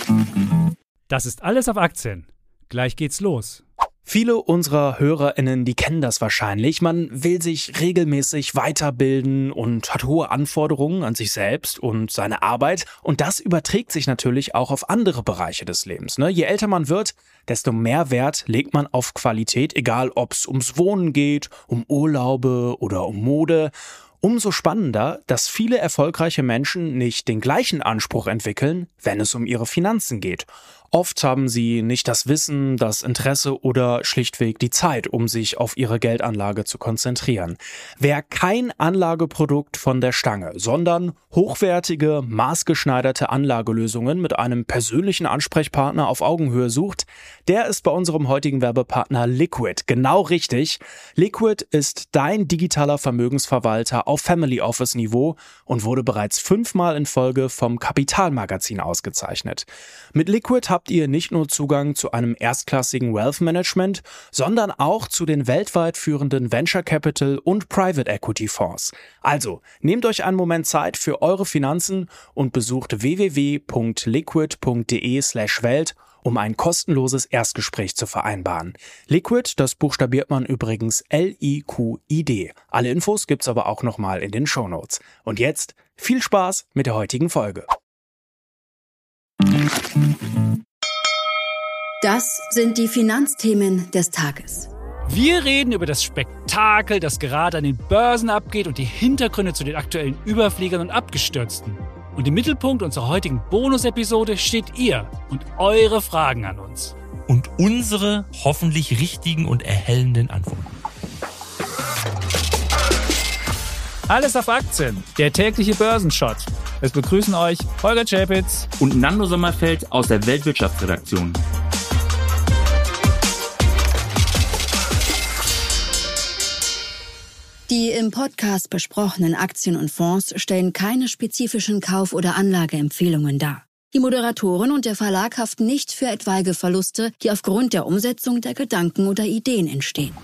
Das ist alles auf Aktien. Gleich geht's los. Viele unserer HörerInnen, die kennen das wahrscheinlich. Man will sich regelmäßig weiterbilden und hat hohe Anforderungen an sich selbst und seine Arbeit. Und das überträgt sich natürlich auch auf andere Bereiche des Lebens. Je älter man wird, desto mehr Wert legt man auf Qualität, egal ob es ums Wohnen geht, um Urlaube oder um Mode. Umso spannender, dass viele erfolgreiche Menschen nicht den gleichen Anspruch entwickeln, wenn es um ihre Finanzen geht. Oft haben sie nicht das Wissen, das Interesse oder schlichtweg die Zeit, um sich auf ihre Geldanlage zu konzentrieren. Wer kein Anlageprodukt von der Stange, sondern hochwertige, maßgeschneiderte Anlagelösungen mit einem persönlichen Ansprechpartner auf Augenhöhe sucht, der ist bei unserem heutigen Werbepartner Liquid genau richtig. Liquid ist dein digitaler Vermögensverwalter auf Family Office Niveau und wurde bereits 5-mal in Folge vom Kapital-Magazin ausgezeichnet. Mit Liquid habt ihr nicht nur Zugang zu einem erstklassigen Wealth Management, sondern auch zu den weltweit führenden Venture Capital und Private Equity Fonds. Also, nehmt euch einen Moment Zeit für eure Finanzen und besucht www.liquid.de/welt, um ein kostenloses Erstgespräch zu vereinbaren. Liquid, das buchstabiert man übrigens Liquid. Alle Infos gibt's aber auch nochmal in den Shownotes. Und jetzt viel Spaß mit der heutigen Folge. Das sind die Finanzthemen des Tages. Wir reden über das Spektakel, das gerade an den Börsen abgeht und die Hintergründe zu den aktuellen Überfliegern und Abgestürzten. Und im Mittelpunkt unserer heutigen Bonus-Episode steht ihr und eure Fragen an uns. Und unsere hoffentlich richtigen und erhellenden Antworten. Alles auf Aktien, der tägliche Börsenshot. Es begrüßen euch Holger Czapitz und Nando Sommerfeld aus der Weltwirtschaftsredaktion. Die im Podcast besprochenen Aktien und Fonds stellen keine spezifischen Kauf- oder Anlageempfehlungen dar. Die Moderatoren und der Verlag haften nicht für etwaige Verluste, die aufgrund der Umsetzung der Gedanken oder Ideen entstehen.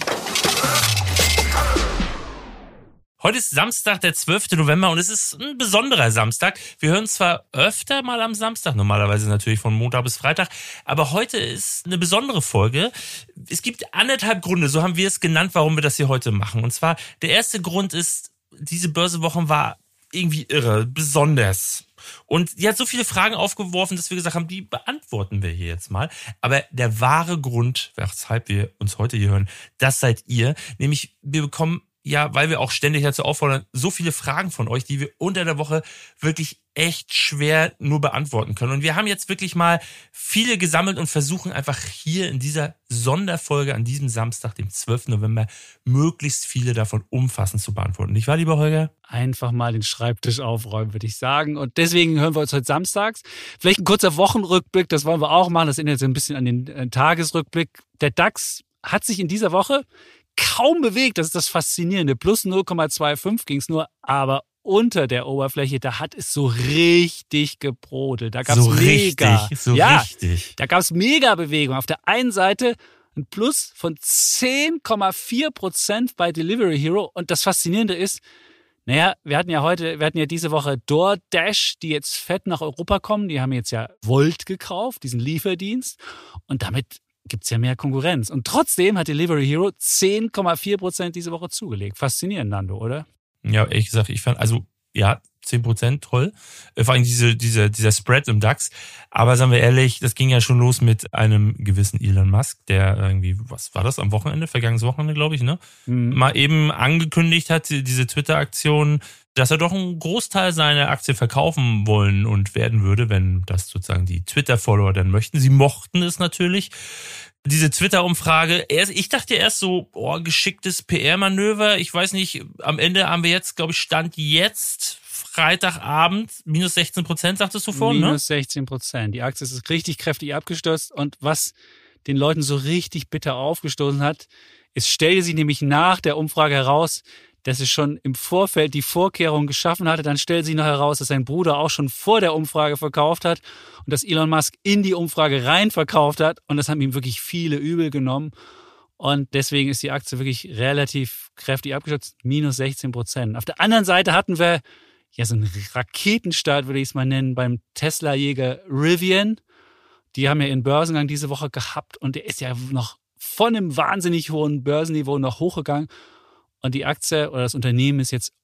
Heute ist Samstag, der 12. November und es ist ein besonderer Samstag. Wir hören zwar öfter mal am Samstag, normalerweise natürlich von Montag bis Freitag, aber heute ist eine besondere Folge. Es gibt 1,5 Gründe, so haben wir es genannt, warum wir das hier heute machen. Und zwar, der erste Grund ist, diese Börsewoche war irgendwie irre, besonders. Und die hat so viele Fragen aufgeworfen, dass wir gesagt haben, die beantworten wir hier jetzt mal. Aber der wahre Grund, weshalb wir uns heute hier hören, das seid ihr. Nämlich, wir bekommen weil wir auch ständig dazu auffordern, so viele Fragen von euch, die wir unter der Woche wirklich echt schwer nur beantworten können. Und wir haben jetzt wirklich mal viele gesammelt und versuchen einfach hier in dieser Sonderfolge an diesem Samstag, dem 12. November, möglichst viele davon umfassend zu beantworten. Nicht wahr, lieber Holger? Einfach mal den Schreibtisch aufräumen, würde ich sagen. Und deswegen hören wir uns heute samstags. Vielleicht ein kurzer Wochenrückblick, das wollen wir auch machen. Das erinnert sich ein bisschen an den Tagesrückblick. Der DAX hat sich in dieser Woche kaum bewegt, das ist das Faszinierende. Plus 0,25 ging es nur, aber unter der Oberfläche, da hat es so richtig gebrodelt. Da gab es richtig. Da gab es mega Bewegung. Auf der einen Seite ein Plus von 10,4% bei Delivery Hero. Und das Faszinierende ist, wir hatten ja diese Woche DoorDash, die jetzt fett nach Europa kommen. Die haben jetzt ja Volt gekauft, diesen Lieferdienst. Und damit gibt's ja mehr Konkurrenz. Und trotzdem hat Delivery Hero 10,4% diese Woche zugelegt. Faszinierend, Nando, oder? Ja, ehrlich gesagt, ich fand, 10%, toll. Vor allem dieser Spread im DAX. Aber sagen wir ehrlich, das ging ja schon los mit einem gewissen Elon Musk, der irgendwie, was war das, am Wochenende, vergangenes Wochenende, glaube ich, ne? Mal eben angekündigt hat, diese Twitter-Aktion, dass er doch einen Großteil seiner Aktien verkaufen wollen und werden würde, wenn das sozusagen die Twitter-Follower dann möchten. Sie mochten es natürlich. Diese Twitter-Umfrage, ich dachte erst so, geschicktes PR-Manöver. Ich weiß nicht, am Ende haben wir jetzt, glaube ich, Stand jetzt, Freitagabend, minus 16%, sagtest du vorhin, ne? Minus 16%. Die Aktie ist richtig kräftig abgestürzt. Und was den Leuten so richtig bitter aufgestoßen hat, es stellte sich nämlich nach der Umfrage heraus, dass es schon im Vorfeld die Vorkehrungen geschaffen hatte. Dann stellt sich noch heraus, dass sein Bruder auch schon vor der Umfrage verkauft hat und dass Elon Musk in die Umfrage rein verkauft hat. Und das haben ihm wirklich viele übel genommen. Und deswegen ist die Aktie wirklich relativ kräftig abgestürzt, minus 16%. Auf der anderen Seite hatten wir so ein Raketenstart, würde ich es mal nennen, beim Tesla-Jäger Rivian. Die haben ja ihren Börsengang diese Woche gehabt und der ist ja noch von einem wahnsinnig hohen Börsenniveau noch hochgegangen. Und die Aktie oder das Unternehmen ist jetzt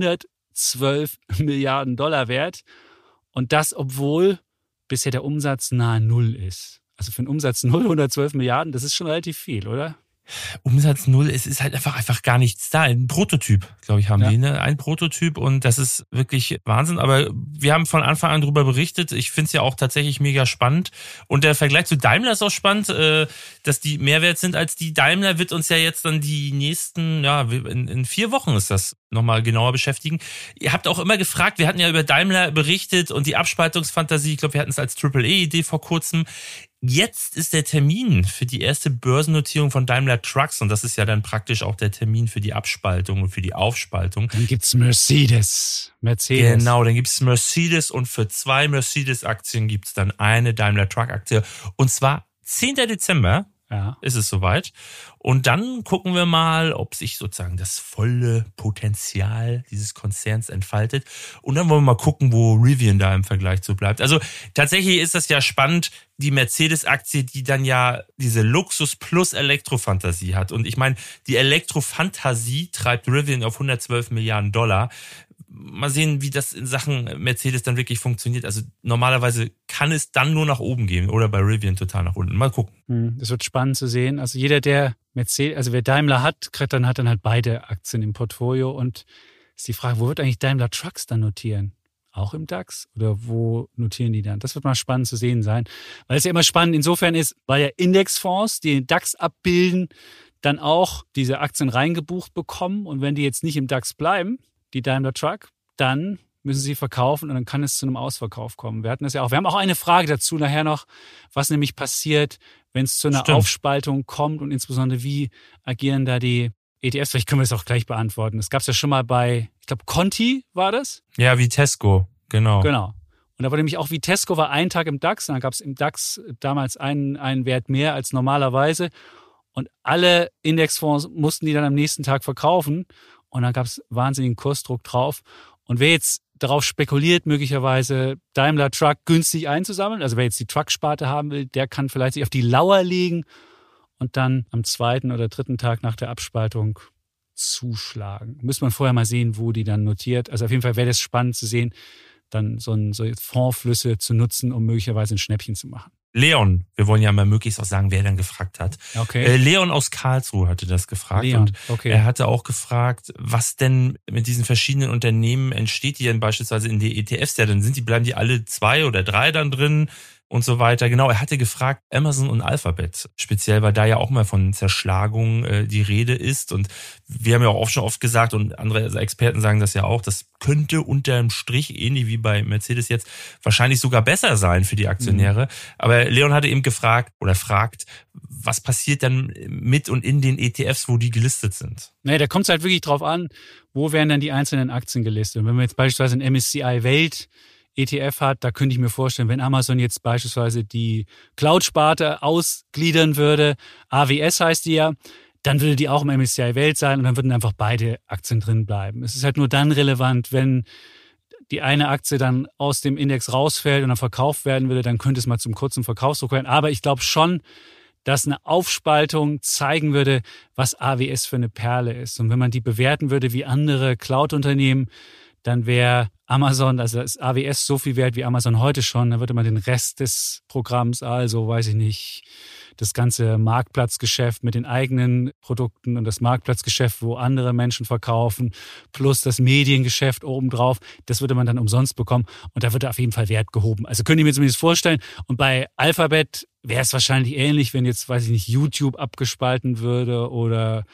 112 Milliarden Dollar wert. Und das, obwohl bisher der Umsatz nahe Null ist. Also für einen Umsatz 0, 112 Milliarden, das ist schon relativ viel, oder? Umsatz 0, es ist halt einfach gar nichts da. Ein Prototyp, glaube ich, haben die, ne? Ein Prototyp und das ist wirklich Wahnsinn. Aber wir haben von Anfang an darüber berichtet. Ich finde es ja auch tatsächlich mega spannend. Und der Vergleich zu Daimler ist auch spannend, dass die mehr wert sind als die. Daimler wird uns ja jetzt dann die nächsten, in 4 Wochen ist das nochmal genauer beschäftigen. Ihr habt auch immer gefragt, wir hatten ja über Daimler berichtet und die Abspaltungsfantasie. Ich glaube, wir hatten es als Triple-E-Idee vor kurzem. Jetzt ist der Termin für die erste Börsennotierung von Daimler Trucks und das ist ja dann praktisch auch der Termin für die Abspaltung und für die Aufspaltung. Dann gibt's Mercedes. Genau, dann gibt's Mercedes und für 2 Mercedes-Aktien gibt's dann eine Daimler Truck-Aktie und zwar 10. Dezember. Ja. Ist es soweit. Und dann gucken wir mal, ob sich sozusagen das volle Potenzial dieses Konzerns entfaltet. Und dann wollen wir mal gucken, wo Rivian da im Vergleich zu bleibt. Also tatsächlich ist das ja spannend, die Mercedes-Aktie, die dann ja diese Luxus plus Elektrofantasie hat. Und ich meine, die Elektrofantasie treibt Rivian auf 112 Milliarden Dollar. Mal sehen, wie das in Sachen Mercedes dann wirklich funktioniert. Also normalerweise kann es dann nur nach oben gehen oder bei Rivian total nach unten. Mal gucken. Das wird spannend zu sehen. Also jeder, der Mercedes, also wer Daimler hat dann halt beide Aktien im Portfolio. Und ist die Frage, wo wird eigentlich Daimler Trucks dann notieren? Auch im DAX? Oder wo notieren die dann? Das wird mal spannend zu sehen sein. Weil es ja immer spannend insofern ist, weil ja Indexfonds, die den DAX abbilden, dann auch diese Aktien reingebucht bekommen. Und wenn die jetzt nicht im DAX bleiben, die Daimler Truck, dann müssen sie verkaufen und dann kann es zu einem Ausverkauf kommen. Wir hatten das ja auch. Wir haben auch eine Frage dazu nachher noch, was nämlich passiert, wenn es zu einer Aufspaltung kommt und insbesondere wie agieren da die ETFs. Vielleicht können wir das auch gleich beantworten. Das gab es ja schon mal bei, ich glaube, Conti war das? Ja, Vitesco, genau. Genau. Und da war nämlich auch Vitesco war ein Tag im DAX. Und dann gab es im DAX damals einen Wert mehr als normalerweise. Und alle Indexfonds mussten die dann am nächsten Tag verkaufen. Und dann gab es wahnsinnigen Kursdruck drauf. Und wer jetzt darauf spekuliert, möglicherweise Daimler Truck günstig einzusammeln, also wer jetzt die Truck-Sparte haben will, der kann vielleicht sich auf die Lauer legen und dann am 2. oder 3. Tag nach der Abspaltung zuschlagen. Müsste man vorher mal sehen, wo die dann notiert. Also auf jeden Fall wäre das spannend zu sehen, dann so Fondsflüsse zu nutzen, um möglicherweise ein Schnäppchen zu machen. Leon, wir wollen ja mal möglichst auch sagen, wer dann gefragt hat. Okay. Leon aus Karlsruhe hatte das gefragt und er hatte auch gefragt, was denn mit diesen verschiedenen Unternehmen entsteht, die dann beispielsweise in die ETFs, ja, dann bleiben die alle 2 oder 3 dann drin und so weiter. Genau, er hatte gefragt, Amazon und Alphabet, speziell, weil da ja auch mal von Zerschlagung die Rede ist und wir haben ja auch schon oft gesagt und andere Experten sagen das ja auch, das könnte unterm Strich, ähnlich wie bei Mercedes jetzt, wahrscheinlich sogar besser sein für die Aktionäre. Aber Leon hatte eben gefragt oder fragt, was passiert dann mit und in den ETFs, wo die gelistet sind? Naja, da kommt es halt wirklich drauf an, wo werden dann die einzelnen Aktien gelistet. Und wenn man jetzt beispielsweise ein MSCI Welt ETF hat, da könnte ich mir vorstellen, wenn Amazon jetzt beispielsweise die Cloud-Sparte ausgliedern würde, AWS heißt die ja, dann würde die auch im MSCI Welt sein und dann würden einfach beide Aktien drin bleiben. Es ist halt nur dann relevant, wenn die eine Aktie dann aus dem Index rausfällt und dann verkauft werden würde, dann könnte es mal zum kurzen Verkaufsdruck werden. Aber ich glaube schon, dass eine Aufspaltung zeigen würde, was AWS für eine Perle ist. Und wenn man die bewerten würde wie andere Cloud-Unternehmen, dann wäre Amazon, also ist AWS so viel wert wie Amazon heute schon, dann würde man den Rest des Programms, also weiß ich nicht, das ganze Marktplatzgeschäft mit den eigenen Produkten und das Marktplatzgeschäft, wo andere Menschen verkaufen, plus das Mediengeschäft obendrauf, das würde man dann umsonst bekommen und da würde auf jeden Fall Wert gehoben. Also könnte ich mir zumindest vorstellen. Und bei Alphabet wäre es wahrscheinlich ähnlich, wenn jetzt, weiß ich nicht, YouTube abgespalten würde oder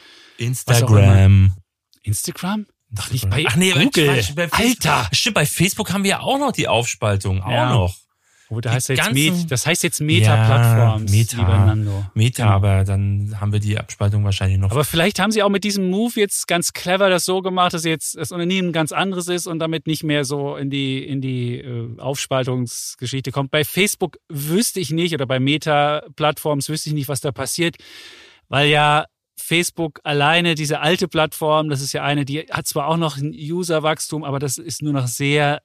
Instagram. Instagram? Doch nicht bei Google. Alter! Stimmt, bei Facebook haben wir ja auch noch die Aufspaltung. Auch noch. Oh, das heißt jetzt Meta-Plattforms, lieber Nando. Meta, aber dann haben wir die Abspaltung wahrscheinlich noch. Aber vielleicht haben sie auch mit diesem Move jetzt ganz clever das so gemacht, dass jetzt das Unternehmen ganz anderes ist und damit nicht mehr so in die Aufspaltungsgeschichte kommt. Bei Facebook wüsste ich nicht oder bei Meta-Plattforms wüsste ich nicht, was da passiert, weil ja Facebook alleine, diese alte Plattform, das ist ja eine, die hat zwar auch noch ein Userwachstum, aber das ist nur noch sehr,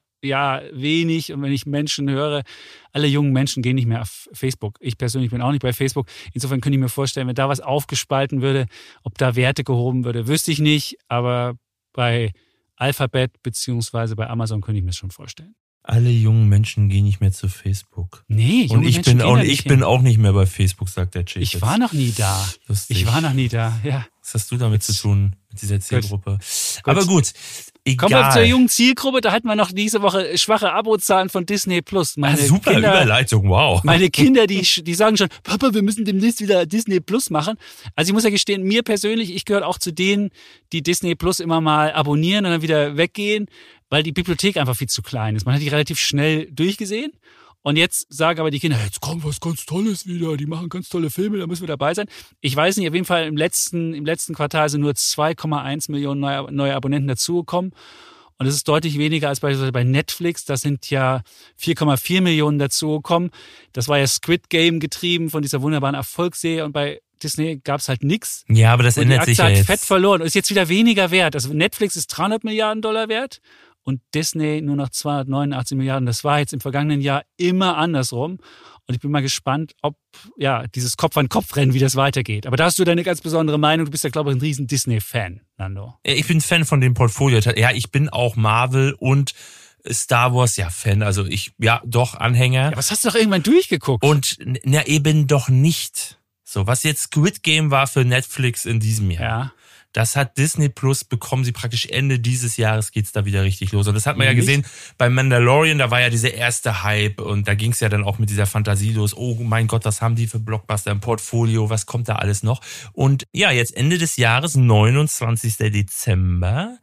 wenig. Und wenn ich Menschen höre, alle jungen Menschen gehen nicht mehr auf Facebook. Ich persönlich bin auch nicht bei Facebook. Insofern könnte ich mir vorstellen, wenn da was aufgespalten würde, ob da Werte gehoben würde, wüsste ich nicht. Aber bei Alphabet beziehungsweise bei Amazon könnte ich mir das schon vorstellen. Alle jungen Menschen gehen nicht mehr zu Facebook. Nee, junge Menschen gehen da nicht hin. Ich bin auch nicht mehr bei Facebook, sagt der Chief. Ich war noch nie da. Lustig. Ich war noch nie da, ja. Was hast du damit zu tun, mit dieser Zielgruppe? Gut. Aber gut, egal. Kommen wir zur jungen Zielgruppe. Da hatten wir noch diese Woche schwache Abozahlen von Disney+. Super Kinder, Überleitung, wow. Meine Kinder, die sagen schon, Papa, wir müssen demnächst wieder Disney+ machen. Also ich muss ja gestehen, mir persönlich, ich gehöre auch zu denen, die Disney+ immer mal abonnieren und dann wieder weggehen, weil die Bibliothek einfach viel zu klein ist. Man hat die relativ schnell durchgesehen. Und jetzt sagen aber die Kinder, jetzt kommt was ganz Tolles wieder, die machen ganz tolle Filme, da müssen wir dabei sein. Ich weiß nicht, auf jeden Fall im letzten Quartal sind nur 2,1 Millionen neue Abonnenten dazugekommen. Und das ist deutlich weniger als beispielsweise bei Netflix. Da sind ja 4,4 Millionen dazugekommen. Das war ja Squid Game getrieben von dieser wunderbaren Erfolgsserie. Und bei Disney gab es halt nichts. Ja, aber das ändert sich ja jetzt. Die Aktie hat Fett verloren und ist jetzt wieder weniger wert. Also Netflix ist $300 Milliarden wert. Und Disney nur noch 289 Milliarden. Das war jetzt im vergangenen Jahr immer andersrum. Und ich bin mal gespannt, ob dieses Kopf-an-Kopf-Rennen, wie das weitergeht. Aber da hast du deine ganz besondere Meinung. Du bist ja, glaube ich, ein riesen Disney-Fan, Nando. Ich bin Fan von dem Portfolio. Ja, ich bin auch Marvel und Star Wars, Fan. Also Anhänger. Ja, was hast du doch irgendwann durchgeguckt? Und eben doch nicht. So, was jetzt Squid Game war für Netflix in diesem Jahr. Ja. Das hat Disney Plus, bekommen sie praktisch Ende dieses Jahres, geht's da wieder richtig los. Und das hat man ja gesehen bei Mandalorian, da war ja dieser erste Hype und da ging's ja dann auch mit dieser Fantasie los. Oh mein Gott, was haben die für Blockbuster im Portfolio, was kommt da alles noch? Und ja, jetzt Ende des Jahres, 29. Dezember,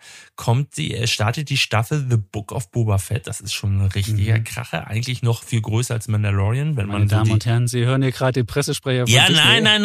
startet die Staffel The Book of Boba Fett. Das ist schon ein richtiger Kracher, eigentlich noch viel größer als Mandalorian. Meine Damen und Herren, Sie hören hier gerade den Pressesprecher von Disney.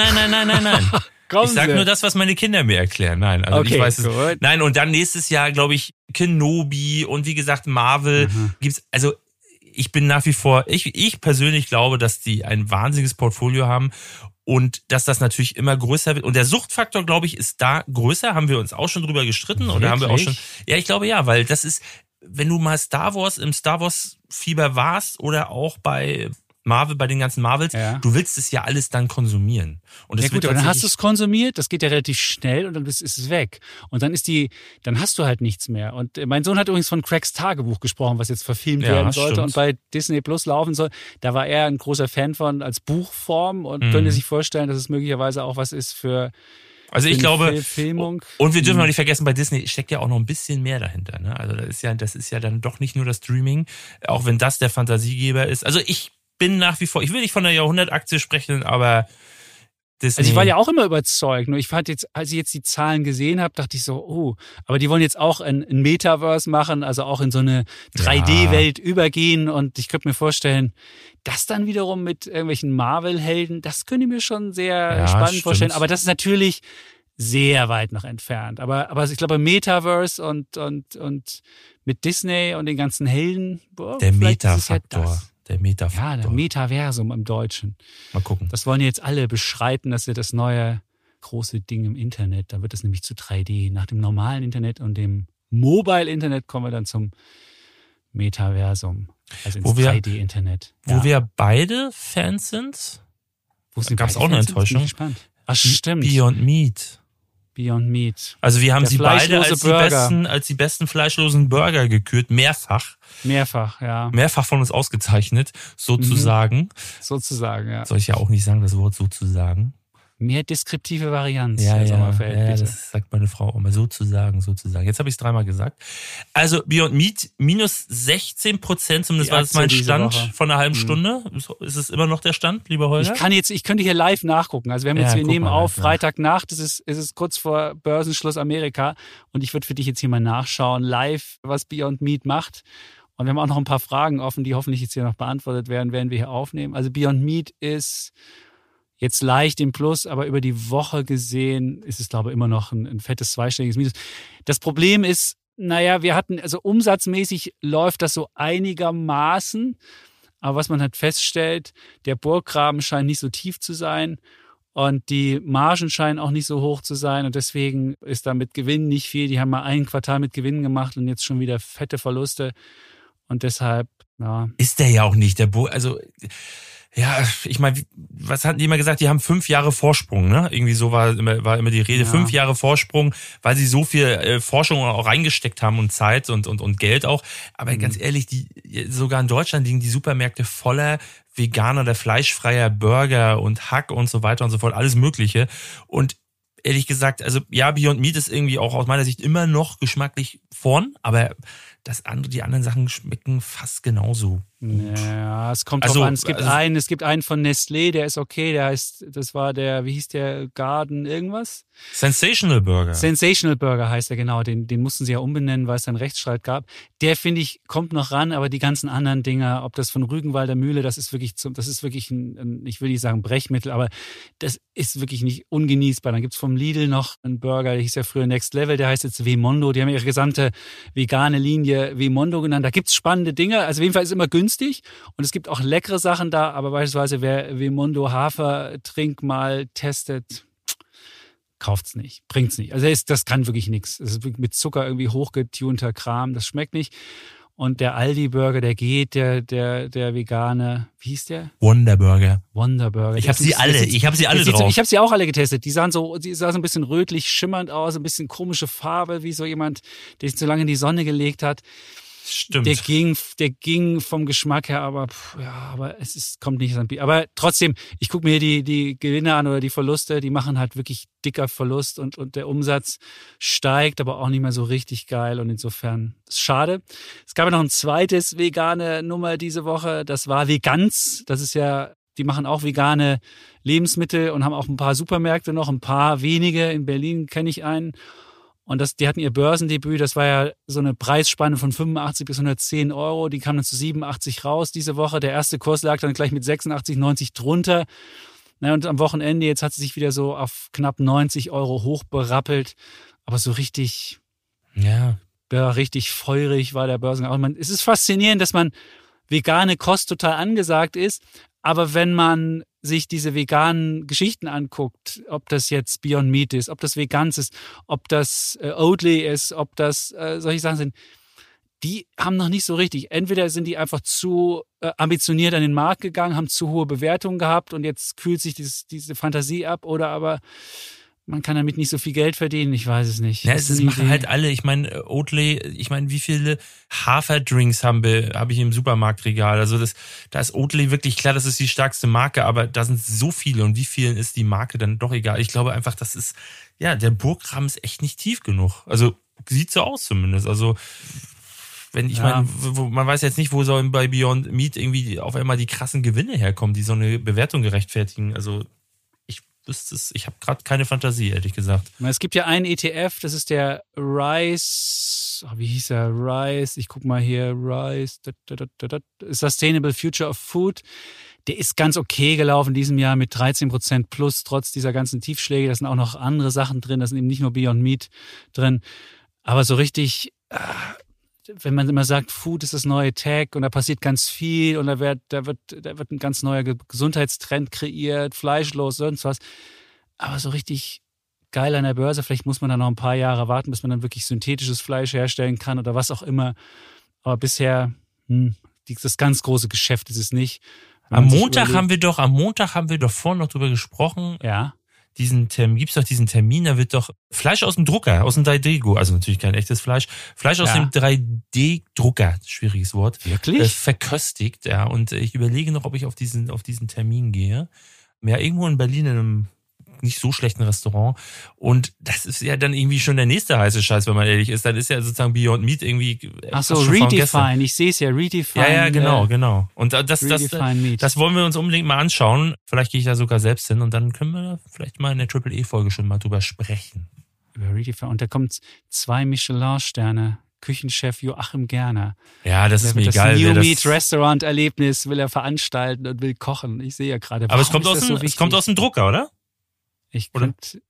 Nein. Ich sag nur das, was meine Kinder mir erklären. Nein, also okay, ich weiß es. Nein, und dann nächstes Jahr, glaube ich, Kenobi und wie gesagt Marvel gibt's. Also ich bin nach wie vor, ich persönlich glaube, dass die ein wahnsinniges Portfolio haben und dass das natürlich immer größer wird. Und der Suchtfaktor, glaube ich, ist da größer. Haben wir uns auch schon drüber gestritten? Wirklich? Oder haben wir auch schon? Ja, ich glaube ja, weil das ist, wenn du mal im Star Wars Fieber warst oder auch bei Marvel, bei den ganzen Marvels, du willst es ja alles dann konsumieren. Und aber dann hast du es konsumiert, das geht ja relativ schnell und dann ist es weg. Und dann dann hast du halt nichts mehr. Und mein Sohn hat übrigens von Craigs Tagebuch gesprochen, was jetzt verfilmt werden sollte und bei Disney Plus laufen soll. Da war er ein großer Fan von als Buchform und könnte sich vorstellen, dass es möglicherweise auch was ist für ich glaube, Verfilmung. Und wir dürfen auch nicht vergessen, bei Disney steckt ja auch noch ein bisschen mehr dahinter. Ne? Also das ist ja dann doch nicht nur das Streaming, auch wenn das der Fantasiegeber ist. Also ich bin nach wie vor, ich will nicht von der Jahrhundertaktie sprechen, aber Disney. Also ich war ja auch immer überzeugt. Nur ich fand jetzt, als ich jetzt die Zahlen gesehen habe, dachte ich so, aber die wollen jetzt auch ein Metaverse machen, also auch in so eine 3D-Welt übergehen. Und ich könnte mir vorstellen, das dann wiederum mit irgendwelchen Marvel-Helden, das könnte ich mir schon sehr spannend vorstellen. Aber das ist natürlich sehr weit noch entfernt. Aber ich glaube, Metaverse und mit Disney und den ganzen Helden, der Metafaktor. Der Metafaktor. Ja, der Metaversum im Deutschen. Mal gucken. Das wollen jetzt alle beschreiten, dass wir das neue große Ding im Internet, da wird es nämlich zu 3D. Nach dem normalen Internet und dem Mobile-Internet kommen wir dann zum Metaversum. Also ins 3D-Internet. Wo wir beide Fans sind. Gab es auch eine Enttäuschung. Bin ich gespannt. Ach, stimmt. Beyond Meat. Beyond Meat. Also wir haben sie beide als die besten fleischlosen Burger gekürt, mehrfach. Ja. Mehrfach von uns ausgezeichnet, sozusagen. Sozusagen, ja. Soll ich ja auch nicht sagen, das Wort sozusagen. Mehr deskriptive Varianz. Ja, das sagt meine Frau immer. Sozusagen. Jetzt habe ich es 3-mal gesagt. Also Beyond Meat minus 16%, zumindest war das mein Stand von einer halben Stunde. Ist es immer noch der Stand, lieber Holger? Ich könnte hier live nachgucken. Also wir nehmen auf Freitagnacht, es ist kurz vor Börsenschluss Amerika und ich würde für dich jetzt hier mal nachschauen, live, was Beyond Meat macht. Und wir haben auch noch ein paar Fragen offen, die hoffentlich jetzt hier noch beantwortet werden wir hier aufnehmen. Also Beyond Meat ist jetzt leicht im Plus, aber über die Woche gesehen ist es, glaube ich, immer noch ein fettes zweistelliges Minus. Das Problem ist, wir hatten, also umsatzmäßig läuft das so einigermaßen, aber was man halt feststellt, der Burggraben scheint nicht so tief zu sein Und die Margen scheinen auch nicht so hoch zu sein und deswegen ist da mit Gewinn nicht viel. Die haben mal ein Quartal mit Gewinn gemacht und jetzt schon wieder fette Verluste. Und deshalb, ja. Ist der ja auch nicht, also, ja, ich meine, was hatten die immer gesagt? Die haben 5 Jahre Vorsprung, ne? Irgendwie so war immer die Rede. Ja. 5 Jahre Vorsprung, weil sie so viel Forschung auch reingesteckt haben und Zeit und Geld auch. Aber ganz ehrlich, sogar in Deutschland liegen die Supermärkte voller veganer oder fleischfreier Burger und Hack und so weiter und so fort, alles Mögliche. Und ehrlich gesagt, also ja, Beyond Meat ist irgendwie auch aus meiner Sicht immer noch geschmacklich vorn, aber die anderen Sachen schmecken fast genauso. Ja, es kommt drauf an. Es gibt einen von Nestlé, der ist okay, das war der, wie hieß der, Garden irgendwas? Sensational Burger. Sensational Burger heißt er, genau. Den mussten sie ja umbenennen, weil es dann Rechtsstreit gab. Der, finde ich, kommt noch ran, aber die ganzen anderen Dinger, ob das von Rügenwalder Mühle, das ist wirklich ein, ich will nicht sagen Brechmittel, aber das ist wirklich nicht ungenießbar. Dann gibt's vom Lidl noch einen Burger, der hieß ja früher Next Level, der heißt jetzt Wemondo. Die haben ihre gesamte vegane Linie Wemondo genannt. Da gibt's spannende Dinge. Also auf jeden Fall ist es immer günstig und es gibt auch leckere Sachen da, aber beispielsweise wer Wemondo Hafertrink mal testet, kauft's nicht, bringt's nicht. Also das kann wirklich nichts. Es ist mit Zucker irgendwie hochgetunter Kram, das schmeckt nicht. Und der Aldi-Burger, der geht, der vegane, wie hieß der? Wonderburger. Wonderburger. Ich habe sie alle drauf. Ich habe sie auch alle getestet. Die sahen so ein bisschen rötlich schimmernd aus, ein bisschen komische Farbe, wie so jemand, der sich zu lange in die Sonne gelegt hat. Stimmt. Der ging vom Geschmack her, aber kommt nicht an. Aber trotzdem, ich gucke mir die Gewinne an oder die Verluste, die machen halt wirklich dicker Verlust und der Umsatz steigt, aber auch nicht mehr so richtig geil und insofern ist schade. Es gab ja noch ein zweites vegane Nummer diese Woche, das war Veganz. Das ist ja, die machen auch vegane Lebensmittel und haben auch ein paar Supermärkte noch, ein paar wenige. In Berlin kenne ich einen. Und die hatten ihr Börsendebüt, das war ja so eine Preisspanne von 85 bis 110 Euro. Die kamen dann zu 87 raus diese Woche. Der erste Kurs lag dann gleich mit 86, 90 drunter. Und am Wochenende, jetzt hat sie sich wieder so auf knapp 90 Euro hochberappelt. Aber so richtig, richtig feurig war der Börsengang. Es ist faszinierend, dass vegane Kost total angesagt ist. Aber wenn man sich diese veganen Geschichten anguckt, ob das jetzt Beyond Meat ist, ob das Veganz ist, ob das Oatly ist, ob das solche Sachen sind, die haben noch nicht so richtig. Entweder sind die einfach zu ambitioniert an den Markt gegangen, haben zu hohe Bewertungen gehabt und jetzt kühlt sich diese Fantasie ab, oder aber man kann damit nicht so viel Geld verdienen, ich weiß es nicht. Ja, es machen halt alle. Ich meine, Oatly, wie viele Haferdrinks habe ich im Supermarktregal? Also da ist Oatly wirklich klar, das ist die stärkste Marke, aber da sind so viele und wie vielen ist die Marke dann doch egal? Ich glaube einfach, der Burggraben ist echt nicht tief genug. Also sieht so aus zumindest. Also man weiß jetzt nicht, wo sollen bei Beyond Meat irgendwie auf einmal die krassen Gewinne herkommen, die so eine Bewertung gerechtfertigen. Also ich habe gerade keine Fantasie, ehrlich gesagt. Es gibt ja einen ETF, das ist der Rise, wie hieß er? Rise, ich guck mal hier, Rise, Sustainable Future of Food. Der ist ganz okay gelaufen in diesem Jahr mit 13% plus, trotz dieser ganzen Tiefschläge. Da sind auch noch andere Sachen drin, da sind eben nicht nur Beyond Meat drin. Aber so richtig, wenn man immer sagt, Food ist das neue Tech und da passiert ganz viel und da wird ein ganz neuer Gesundheitstrend kreiert, fleischlos, sonst was. Aber so richtig geil an der Börse, vielleicht muss man da noch ein paar Jahre warten, bis man dann wirklich synthetisches Fleisch herstellen kann oder was auch immer. Aber bisher, das ganz große Geschäft ist es nicht. Am Montag haben wir doch vorhin noch drüber gesprochen. Ja. Gibt's doch diesen Termin, da wird doch Fleisch aus dem Drucker, aus dem 3D-Drucker, also natürlich kein echtes Fleisch aus dem 3D-Drucker, schwieriges Wort. Wirklich? Verköstigt, ja. Und ich überlege noch, ob ich auf diesen Termin gehe. Ja, irgendwo in Berlin in einem nicht so schlechten Restaurant. Und das ist ja dann irgendwie schon der nächste heiße Scheiß, wenn man ehrlich ist. Dann ist ja sozusagen Beyond Meat irgendwie. Ach so, Redefine. Ich sehe es ja, Redefine. Ja, genau. Und das wollen wir uns unbedingt mal anschauen. Vielleicht gehe ich da sogar selbst hin und dann können wir vielleicht mal in der Triple-E-Folge schon mal drüber sprechen. Über Redefine. Und da kommt 2 Michelin-Sterne. Küchenchef Joachim Gerner. Ja, das ist mir egal. Das New Meat Restaurant Erlebnis will er veranstalten und will kochen. Ich sehe ja gerade. Aber es kommt aus dem Drucker, oder?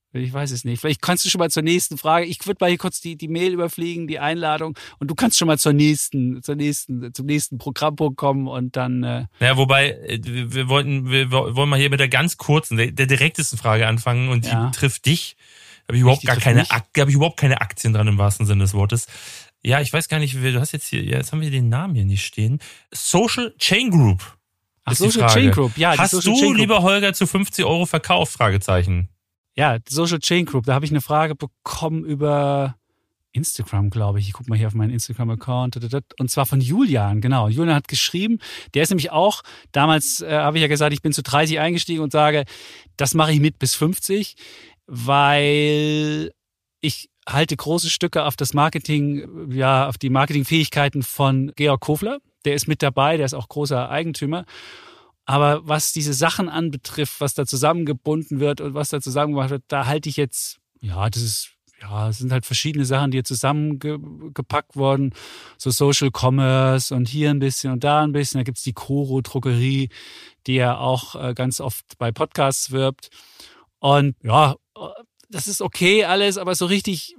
Ich weiß es nicht. Vielleicht kannst du schon mal zur nächsten Frage. Ich würde mal hier kurz die Mail überfliegen, die Einladung. Und du kannst schon mal zum nächsten Programmpunkt kommen und dann. Ja, wobei, wir wollen mal hier mit der ganz kurzen, der direktesten Frage anfangen und die trifft dich. Habe ich überhaupt keine Aktien dran im wahrsten Sinne des Wortes. Ja, ich weiß gar nicht, du hast jetzt haben wir den Namen hier nicht stehen. Social Chain Group. Ach, Social Chain Group, ja. Hast du, lieber Holger, zu 50 € verkauft? Fragezeichen. Ja, Social Chain Group, da habe ich eine Frage bekommen über Instagram, glaube ich. Ich gucke mal hier auf meinen Instagram-Account. Und zwar von Julian, genau. Julian hat geschrieben, der ist nämlich auch, damals habe ich ja gesagt, ich bin zu 30 eingestiegen und sage, das mache ich mit bis 50, weil ich halte große Stücke auf das Marketing, auf die Marketingfähigkeiten von Georg Kofler. Der ist mit dabei, der ist auch großer Eigentümer. Aber was diese Sachen anbetrifft, was da zusammengebunden wird und was da zusammengemacht wird, da halte ich jetzt, es sind halt verschiedene Sachen, die jetzt zusammengepackt wurden. So Social Commerce und hier ein bisschen und da ein bisschen. Da gibt's die Koro Drogerie, die ja auch ganz oft bei Podcasts wirbt. Und ja, das ist okay alles, aber so richtig,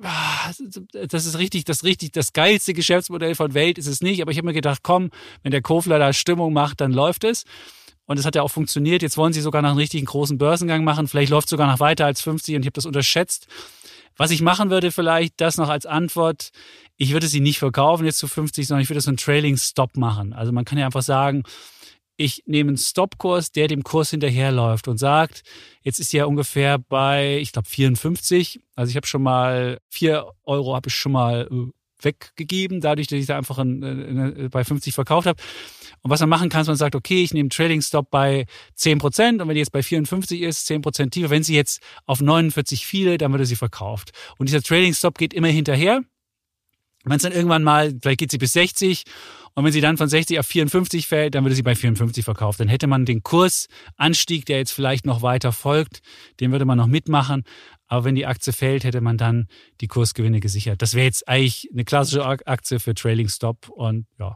das geilste Geschäftsmodell von Welt ist es nicht. Aber ich habe mir gedacht, komm, wenn der Kofler da Stimmung macht, dann läuft es. Und es hat ja auch funktioniert. Jetzt wollen sie sogar noch einen richtigen großen Börsengang machen. Vielleicht läuft es sogar noch weiter als 50 und ich habe das unterschätzt. Was ich machen würde vielleicht, das noch als Antwort, ich würde sie nicht verkaufen jetzt zu 50, sondern ich würde so einen Trailing Stop machen. Also man kann ja einfach sagen, ich nehme einen Stop-Kurs, der dem Kurs hinterherläuft und sagt, jetzt ist ja ungefähr bei, ich glaube 54. Also ich habe schon mal 4 € habe ich schon mal weggegeben, dadurch, dass ich da einfach bei 50 verkauft habe. Und was man machen kann, ist, man sagt, okay, ich nehme einen Trading Stop bei 10% und wenn die jetzt bei 54 ist, 10% tiefer. Wenn sie jetzt auf 49 fiele, dann wird sie verkauft. Und dieser Trading Stop geht immer hinterher. Wenn es dann irgendwann mal, vielleicht geht sie bis 60 und wenn sie dann von 60 auf 54 fällt, dann würde sie bei 54 verkauft. Dann hätte man den Kursanstieg, der jetzt vielleicht noch weiter folgt, den würde man noch mitmachen. Aber wenn die Aktie fällt, hätte man dann die Kursgewinne gesichert. Das wäre jetzt eigentlich eine klassische Aktie für Trailing Stop und ja,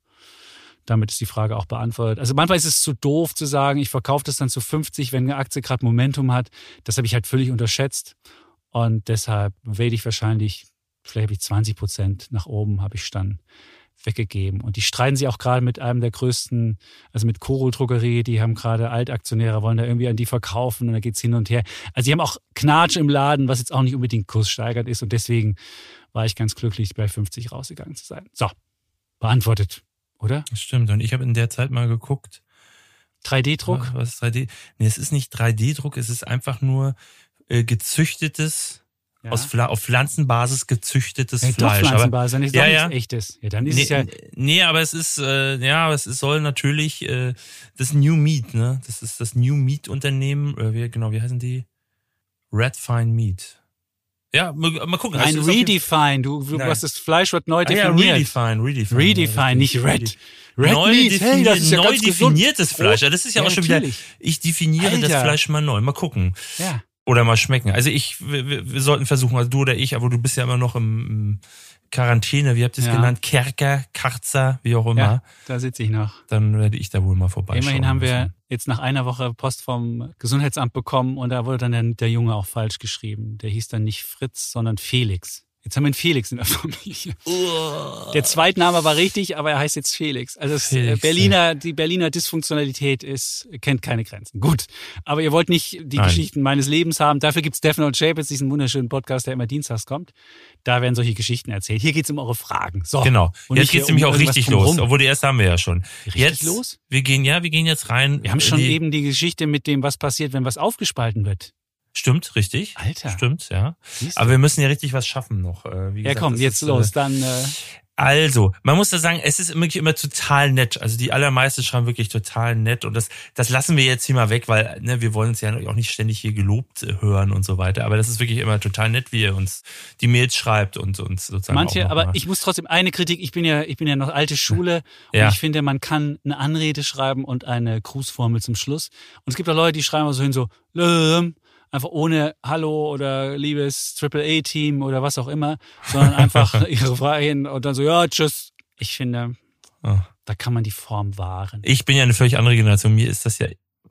damit ist die Frage auch beantwortet. Also manchmal ist es zu doof zu sagen, ich verkaufe das dann zu 50, wenn eine Aktie gerade Momentum hat. Das habe ich halt völlig unterschätzt und deshalb werde ich wahrscheinlich, vielleicht habe ich 20% nach oben, habe ich dann weggegeben. Und die streiten sich auch gerade mit einem der größten, also mit Koro Drogerie, die haben gerade Altaktionäre, wollen da irgendwie an die verkaufen und da geht's hin und her. Also die haben auch Knatsch im Laden, was jetzt auch nicht unbedingt kurssteigernd ist und deswegen war ich ganz glücklich, bei 50 rausgegangen zu sein. So, beantwortet, oder? Das stimmt. Und ich habe in der Zeit mal geguckt. 3D-Druck? Was ist 3D? Nee, es ist nicht 3D-Druck, es ist einfach nur gezüchtetes, auf Pflanzenbasis gezüchtetes Fleisch. Doch Pflanzenbasis, dann ist doch nichts Echtes. Echtes. Ja, dann ist es ja. Nee, aber es ist, es soll natürlich das New Meat, ne? Das ist das New Meat Unternehmen, wie heißen die? Redfine Meat. Ja, mal gucken. Ein Redefine, du hast das Fleisch wird neu definiert. Redefine, nicht Red. Neu definiertes Fleisch. Ja, das ist ja auch schon wieder, ich definiere das Fleisch mal neu. Mal gucken. Ja. Oder mal schmecken. Also wir sollten versuchen, also du oder ich, aber du bist ja immer noch im Quarantäne, wie habt ihr es genannt? Kerker, Karzer, wie auch immer. Ja, da sitze ich noch. Dann werde ich da wohl mal vorbeischauen. Immerhin haben wir jetzt nach einer Woche Post vom Gesundheitsamt bekommen und da wurde dann der Junge auch falsch geschrieben. Der hieß dann nicht Fritz, sondern Felix. Jetzt haben wir einen Felix in der Familie. Der Zweitname war richtig, aber er heißt jetzt Felix. Also die Berliner Dysfunktionalität kennt keine Grenzen. Gut, aber ihr wollt nicht die Geschichten meines Lebens haben. Dafür gibt's Defner und Chapitz, diesen wunderschönen Podcast, der immer dienstags kommt. Da werden solche Geschichten erzählt. Hier geht's um eure Fragen. So. Genau. Und jetzt geht's nämlich auch richtig los. Obwohl die erste haben wir ja schon. Richtig los? Wir gehen jetzt rein. Wir haben schon eben die Geschichte mit dem, was passiert, wenn was aufgespalten wird. Stimmt, richtig. Alter. Stimmt, ja. Aber wir müssen ja richtig was schaffen noch. Wie gesagt, komm, jetzt los, dann... Also, man muss da sagen, es ist wirklich immer total nett. Also die allermeisten schreiben wirklich total nett und das lassen wir jetzt hier mal weg, weil wir wollen uns ja auch nicht ständig hier gelobt hören und so weiter. Aber das ist wirklich immer total nett, wie ihr uns die Mails schreibt und uns sozusagen manche, auch aber ich muss trotzdem eine Kritik, ich bin ja noch alte Schule und ich finde, man kann eine Anrede schreiben und eine Grußformel zum Schluss. Und es gibt auch Leute, die schreiben so hin so einfach ohne Hallo oder liebes AAA-Team oder was auch immer, sondern einfach ihre Frage hin und dann so, ja, tschüss. Ich finde, da kann man die Form wahren. Ich bin ja eine völlig andere Generation. Mir ist das ja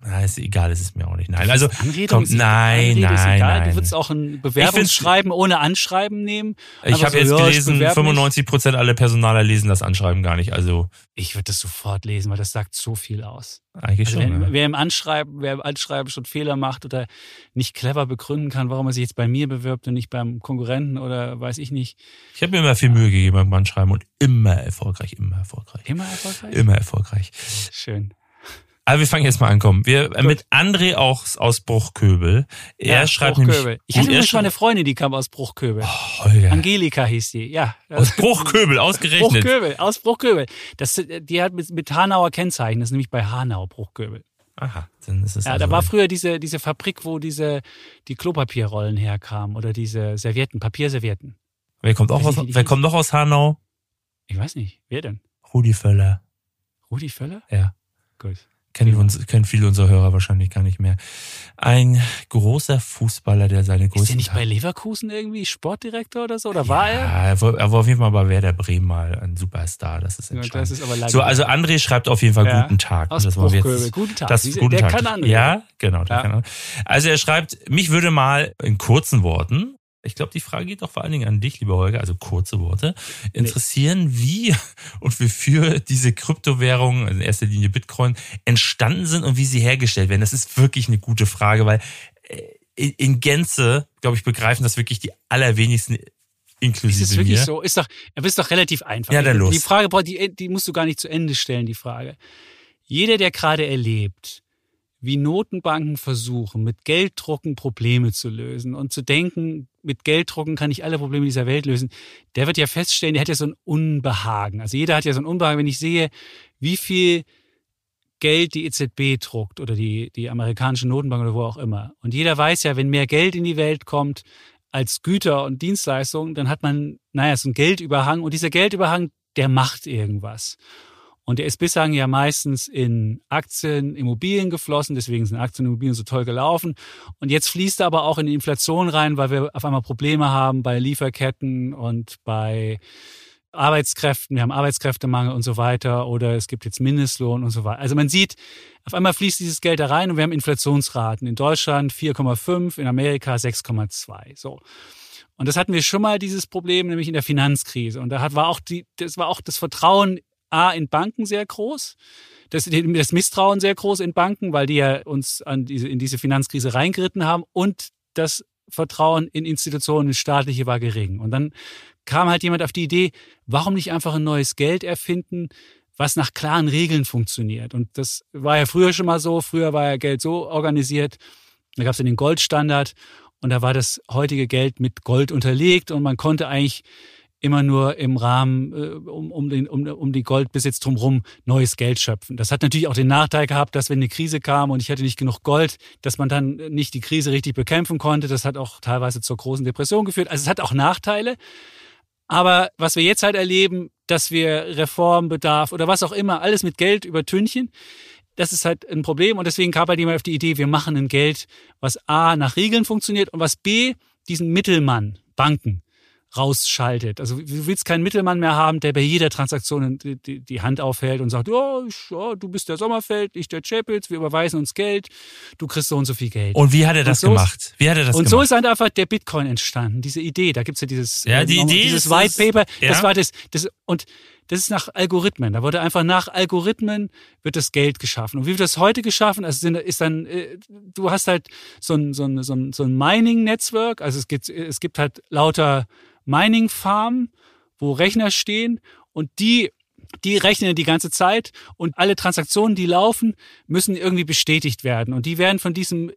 Ist egal, ist es mir auch nicht. Nein, also Anredung ist nein. Du würdest auch ein Bewerbungsschreiben ohne Anschreiben nehmen. Ich habe jetzt gelesen, 95% aller Personaler lesen das Anschreiben gar nicht. Also ich würde das sofort lesen, weil das sagt so viel aus. Eigentlich also schon. Wer im Anschreiben schon Fehler macht oder nicht clever begründen kann, warum er sich jetzt bei mir bewirbt und nicht beim Konkurrenten oder weiß ich nicht. Ich habe mir immer viel Mühe gegeben beim Anschreiben und immer erfolgreich. Immer erfolgreich? Immer erfolgreich. Schön. Aber wir fangen jetzt mal an, komm. Mit André auch aus Bruchköbel. Er schreibt Bruchköbel. Ich hatte nämlich mal eine Freundin, die kam aus Bruchköbel. Oh, Holger. Angelika hieß die, ja. Aus Bruchköbel, ausgerechnet. Aus Bruchköbel. Die hat mit Hanauer Kennzeichen, das ist nämlich bei Hanau Bruchköbel. Aha, dann ist es ja, da war früher diese Fabrik, wo die Klopapierrollen herkamen oder diese Papierservietten. Wer kommt noch aus Hanau? Ich weiß nicht. Wer denn? Rudi Völler. Rudi Völler? Ja. Gut. Kennen viele unserer Hörer wahrscheinlich gar nicht mehr. Ein großer Fußballer, der seine größten... Ist der nicht bei Leverkusen irgendwie Sportdirektor oder so? Oder war er? Ja, er war auf jeden Fall bei Werder Bremen mal ein Superstar. Das ist entscheidend. Ja, das ist aber leider so, also André schreibt auf jeden Fall guten Tag. Aus Bruchköbel. Guten Tag. Der kann André. Ja, genau. Kann. Also er schreibt, mich würde mal in kurzen Worten... Ich glaube, die Frage geht auch vor allen Dingen an dich, lieber Holger, also kurze Worte. Interessieren, wie und wofür diese Kryptowährungen, also in erster Linie Bitcoin, entstanden sind und wie sie hergestellt werden. Das ist wirklich eine gute Frage, weil in Gänze, glaube ich, begreifen das wirklich die allerwenigsten, inklusive mir. Ist es wirklich mir. so? Ist doch relativ einfach. Ja, dann los. Die Frage, die musst du gar nicht zu Ende stellen, die Frage. Jeder, der gerade erlebt, wie Notenbanken versuchen, mit Gelddrucken Probleme zu lösen und zu denken, mit Gelddrucken kann ich alle Probleme dieser Welt lösen, der wird ja feststellen, der hat ja so ein Unbehagen. Also jeder hat ja so ein Unbehagen, wenn ich sehe, wie viel Geld die EZB druckt oder die amerikanische Notenbank oder wo auch immer. Und jeder weiß ja, wenn mehr Geld in die Welt kommt als Güter und Dienstleistungen, dann hat man, so einen Geldüberhang. Und dieser Geldüberhang, der macht irgendwas. Und der ist bislang ja meistens in Aktien, Immobilien geflossen, deswegen sind Aktien und Immobilien so toll gelaufen. Und jetzt fließt er aber auch in die Inflation rein, weil wir auf einmal Probleme haben bei Lieferketten und bei Arbeitskräften. Wir haben Arbeitskräftemangel und so weiter oder es gibt jetzt Mindestlohn und so weiter. Also man sieht, auf einmal fließt dieses Geld da rein und wir haben Inflationsraten. In Deutschland 4,5, in Amerika 6,2. So. Und das hatten wir schon mal, dieses Problem, nämlich in der Finanzkrise. Und da war auch das Vertrauen in Banken sehr groß, das Misstrauen sehr groß in Banken, weil die ja uns in diese Finanzkrise reingeritten haben und das Vertrauen in Institutionen, in staatliche war gering. Und dann kam halt jemand auf die Idee, warum nicht einfach ein neues Geld erfinden, was nach klaren Regeln funktioniert. Und das war ja früher schon mal so, früher war ja Geld so organisiert, da gab es ja den Goldstandard und da war das heutige Geld mit Gold unterlegt und man konnte eigentlich immer nur im Rahmen um die Goldbesitz drumherum neues Geld schöpfen. Das hat natürlich auch den Nachteil gehabt, dass wenn eine Krise kam und ich hatte nicht genug Gold, dass man dann nicht die Krise richtig bekämpfen konnte. Das hat auch teilweise zur großen Depression geführt. Also es hat auch Nachteile. Aber was wir jetzt halt erleben, dass wir Reformbedarf oder was auch immer, alles mit Geld übertünchen, das ist halt ein Problem. Und deswegen kam halt jemand auf die Idee, wir machen ein Geld, was A, nach Regeln funktioniert und was B, diesen Mittelmann, Banken, rausschaltet. Also du willst keinen Mittelmann mehr haben, der bei jeder Transaktion die Hand aufhält und sagt, du bist der Sommerfeld, ich der Chapels, wir überweisen uns Geld, du kriegst so und so viel Geld. Und wie hat er das gemacht? So ist halt einfach der Bitcoin entstanden, diese Idee. Da gibt's ja dieses White Paper, das war das und das ist nach Algorithmen. Da wurde einfach nach Algorithmen wird das Geld geschaffen. Und wie wird das heute geschaffen? Also du hast halt so ein Mining-Netzwerk, also es gibt halt lauter Mining-Farmen, wo Rechner stehen und die rechnen die ganze Zeit und alle Transaktionen, die laufen, müssen irgendwie bestätigt werden. Und die werden von diesem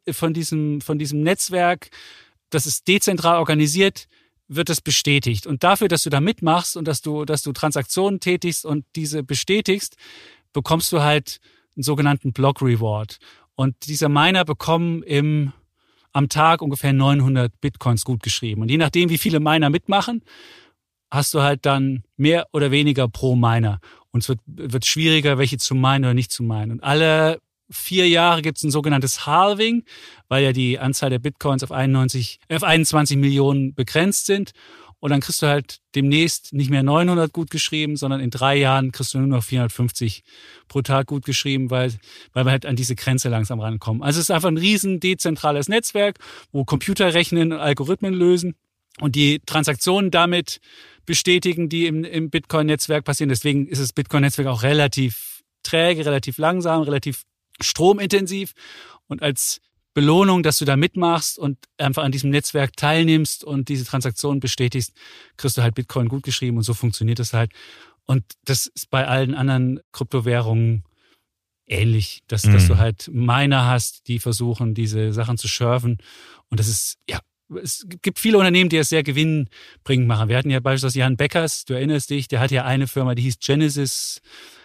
Netzwerk, das ist dezentral organisiert, wird das bestätigt. Und dafür, dass du da mitmachst und dass du Transaktionen tätigst und diese bestätigst, bekommst du halt einen sogenannten Block Reward. Und diese Miner bekommen am Tag ungefähr 900 Bitcoins gutgeschrieben. Und je nachdem, wie viele Miner mitmachen, hast du halt dann mehr oder weniger pro Miner. Und es wird schwieriger, welche zu minen oder nicht zu minen. Und alle 4 Jahre gibt es ein sogenanntes Halving, weil ja die Anzahl der Bitcoins auf 21 Millionen begrenzt sind. Und dann kriegst du halt demnächst nicht mehr 900 gut geschrieben, sondern in 3 Jahren kriegst du nur noch 450 pro Tag gut geschrieben, weil wir halt an diese Grenze langsam rankommen. Also es ist einfach ein riesen dezentrales Netzwerk, wo Computer rechnen und Algorithmen lösen und die Transaktionen damit bestätigen, die im Bitcoin-Netzwerk passieren. Deswegen ist das Bitcoin-Netzwerk auch relativ träge, relativ langsam, relativ stromintensiv. Und als Belohnung, dass du da mitmachst und einfach an diesem Netzwerk teilnimmst und diese Transaktionen bestätigst, kriegst du halt Bitcoin gut geschrieben und so funktioniert das halt. Und das ist bei allen anderen Kryptowährungen ähnlich, dass du halt Miner hast, die versuchen, diese Sachen zu surfen. Und das ist, ja, es gibt viele Unternehmen, die es sehr gewinnbringend machen. Wir hatten ja beispielsweise Jan Beckers, du erinnerst dich, der hat ja eine Firma, die hieß Genesis,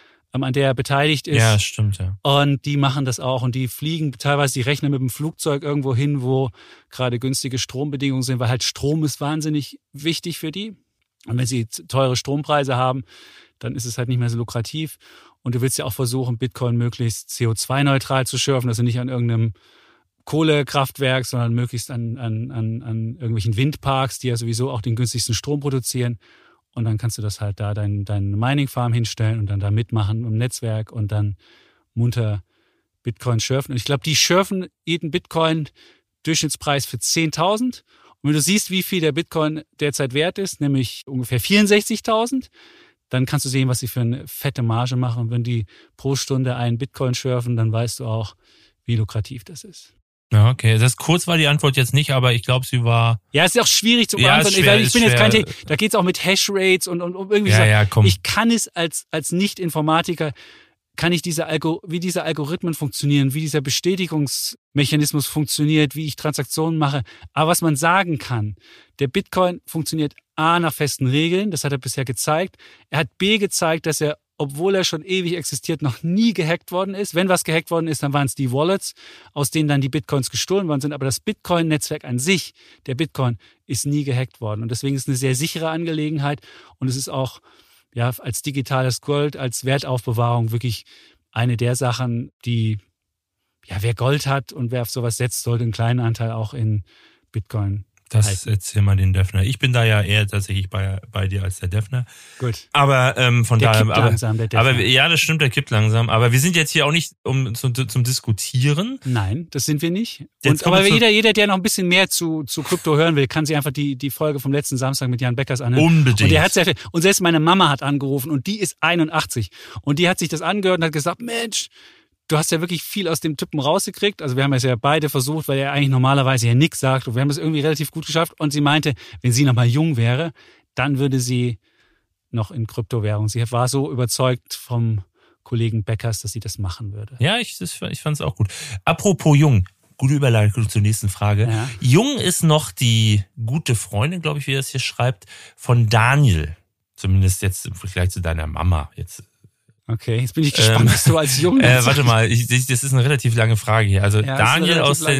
an der er beteiligt ist. Ja, stimmt, ja. Und die machen das auch und die fliegen teilweise, die rechnen mit dem Flugzeug irgendwo hin, wo gerade günstige Strombedingungen sind, weil halt Strom ist wahnsinnig wichtig für die. Und wenn sie teure Strompreise haben, dann ist es halt nicht mehr so lukrativ. Und du willst ja auch versuchen, Bitcoin möglichst CO2-neutral zu schürfen, also nicht an irgendeinem Kohlekraftwerk, sondern möglichst an irgendwelchen Windparks, die ja sowieso auch den günstigsten Strom produzieren. Und dann kannst du das halt da deine Mining-Farm hinstellen und dann da mitmachen im Netzwerk und dann munter Bitcoin schürfen. Und ich glaube, die schürfen jeden Bitcoin-Durchschnittspreis für 10.000. Und wenn du siehst, wie viel der Bitcoin derzeit wert ist, nämlich ungefähr 64.000, dann kannst du sehen, was sie für eine fette Marge machen. Und wenn die pro Stunde einen Bitcoin schürfen, dann weißt du auch, wie lukrativ das ist. Ja, okay. Das kurz war die Antwort jetzt nicht, aber ich glaube, sie war... Ja, es ist auch schwierig zu beantworten. Ja, ich bin jetzt kein da geht's auch mit Hashrates und irgendwie komm. Ich kann es als Nicht-Informatiker, kann ich wie diese Algorithmen funktionieren, wie dieser Bestätigungsmechanismus funktioniert, wie ich Transaktionen mache. Aber was man sagen kann, der Bitcoin funktioniert A nach festen Regeln, das hat er bisher gezeigt. Er hat B gezeigt, dass er, obwohl er schon ewig existiert, noch nie gehackt worden ist. Wenn was gehackt worden ist, dann waren es die Wallets, aus denen dann die Bitcoins gestohlen worden sind. Aber das Bitcoin-Netzwerk an sich, der Bitcoin, ist nie gehackt worden. Und deswegen ist es eine sehr sichere Angelegenheit. Und es ist auch ja als digitales Gold, als Wertaufbewahrung wirklich eine der Sachen, die, ja, wer Gold hat und wer auf sowas setzt, sollte einen kleinen Anteil auch in Bitcoin Das erzähl mal den Defner. Ich bin da ja eher tatsächlich bei dir als der Defner. Gut. Aber von der daher. Kippt langsam, der Defner. Aber ja, das stimmt, der kippt langsam. Aber wir sind jetzt hier auch nicht zum Diskutieren. Nein, das sind wir nicht. Aber jeder, der noch ein bisschen mehr zu Krypto hören will, kann sich einfach die Folge vom letzten Samstag mit Jan Beckers anhören. Unbedingt. Und der hat sehr viel. Und selbst meine Mama hat angerufen und die ist 81. Und die hat sich das angehört und hat gesagt, Mensch, du hast ja wirklich viel aus dem Typen rausgekriegt. Also wir haben es ja beide versucht, weil er eigentlich normalerweise ja nichts sagt. Und wir haben es irgendwie relativ gut geschafft. Und sie meinte, wenn sie noch mal jung wäre, dann würde sie noch in Kryptowährung. Sie war so überzeugt vom Kollegen Beckers, dass sie das machen würde. Ja, ich fand es auch gut. Apropos jung, gute Überleitung zur nächsten Frage. Ja. Jung ist noch die gute Freundin, glaube ich, wie er es hier schreibt, von Daniel. Zumindest jetzt im Vergleich zu deiner Mama. Jetzt. Okay, jetzt bin ich gespannt, was du als Jung warte mal, das ist eine relativ lange Frage hier. Also ja, Daniel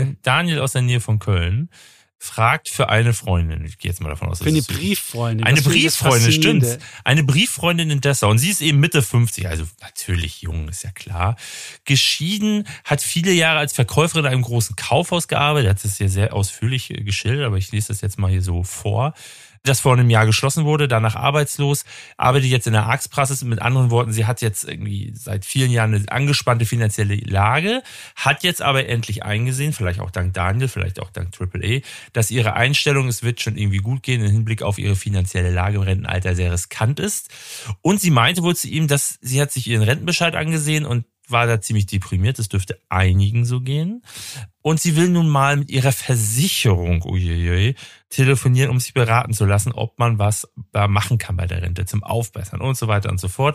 aus der Nähe von Köln fragt für eine Freundin. Ich gehe jetzt mal davon aus, dass für eine Brieffreundin. Eine Brieffreundin, stimmt. Eine Brieffreundin in Dessau. Und sie ist eben Mitte 50, also natürlich jung, ist ja klar. Geschieden, hat viele Jahre als Verkäuferin in einem großen Kaufhaus gearbeitet. Hat das hier sehr ausführlich geschildert, aber ich lese das jetzt mal hier so vor. Das vor einem Jahr geschlossen wurde, danach arbeitslos, arbeitet jetzt in der Arztpraxis. Mit anderen Worten, sie hat jetzt irgendwie seit vielen Jahren eine angespannte finanzielle Lage, hat jetzt aber endlich eingesehen, vielleicht auch dank Daniel, vielleicht auch dank AAA, dass ihre Einstellung, es wird schon irgendwie gut gehen, im Hinblick auf ihre finanzielle Lage im Rentenalter sehr riskant ist. Und sie meinte wohl zu ihm, dass sie hat sich ihren Rentenbescheid angesehen und war da ziemlich deprimiert, das dürfte einigen so gehen. Und sie will nun mal mit ihrer Versicherung telefonieren, um sich beraten zu lassen, ob man was da machen kann bei der Rente zum Aufbessern und so weiter und so fort.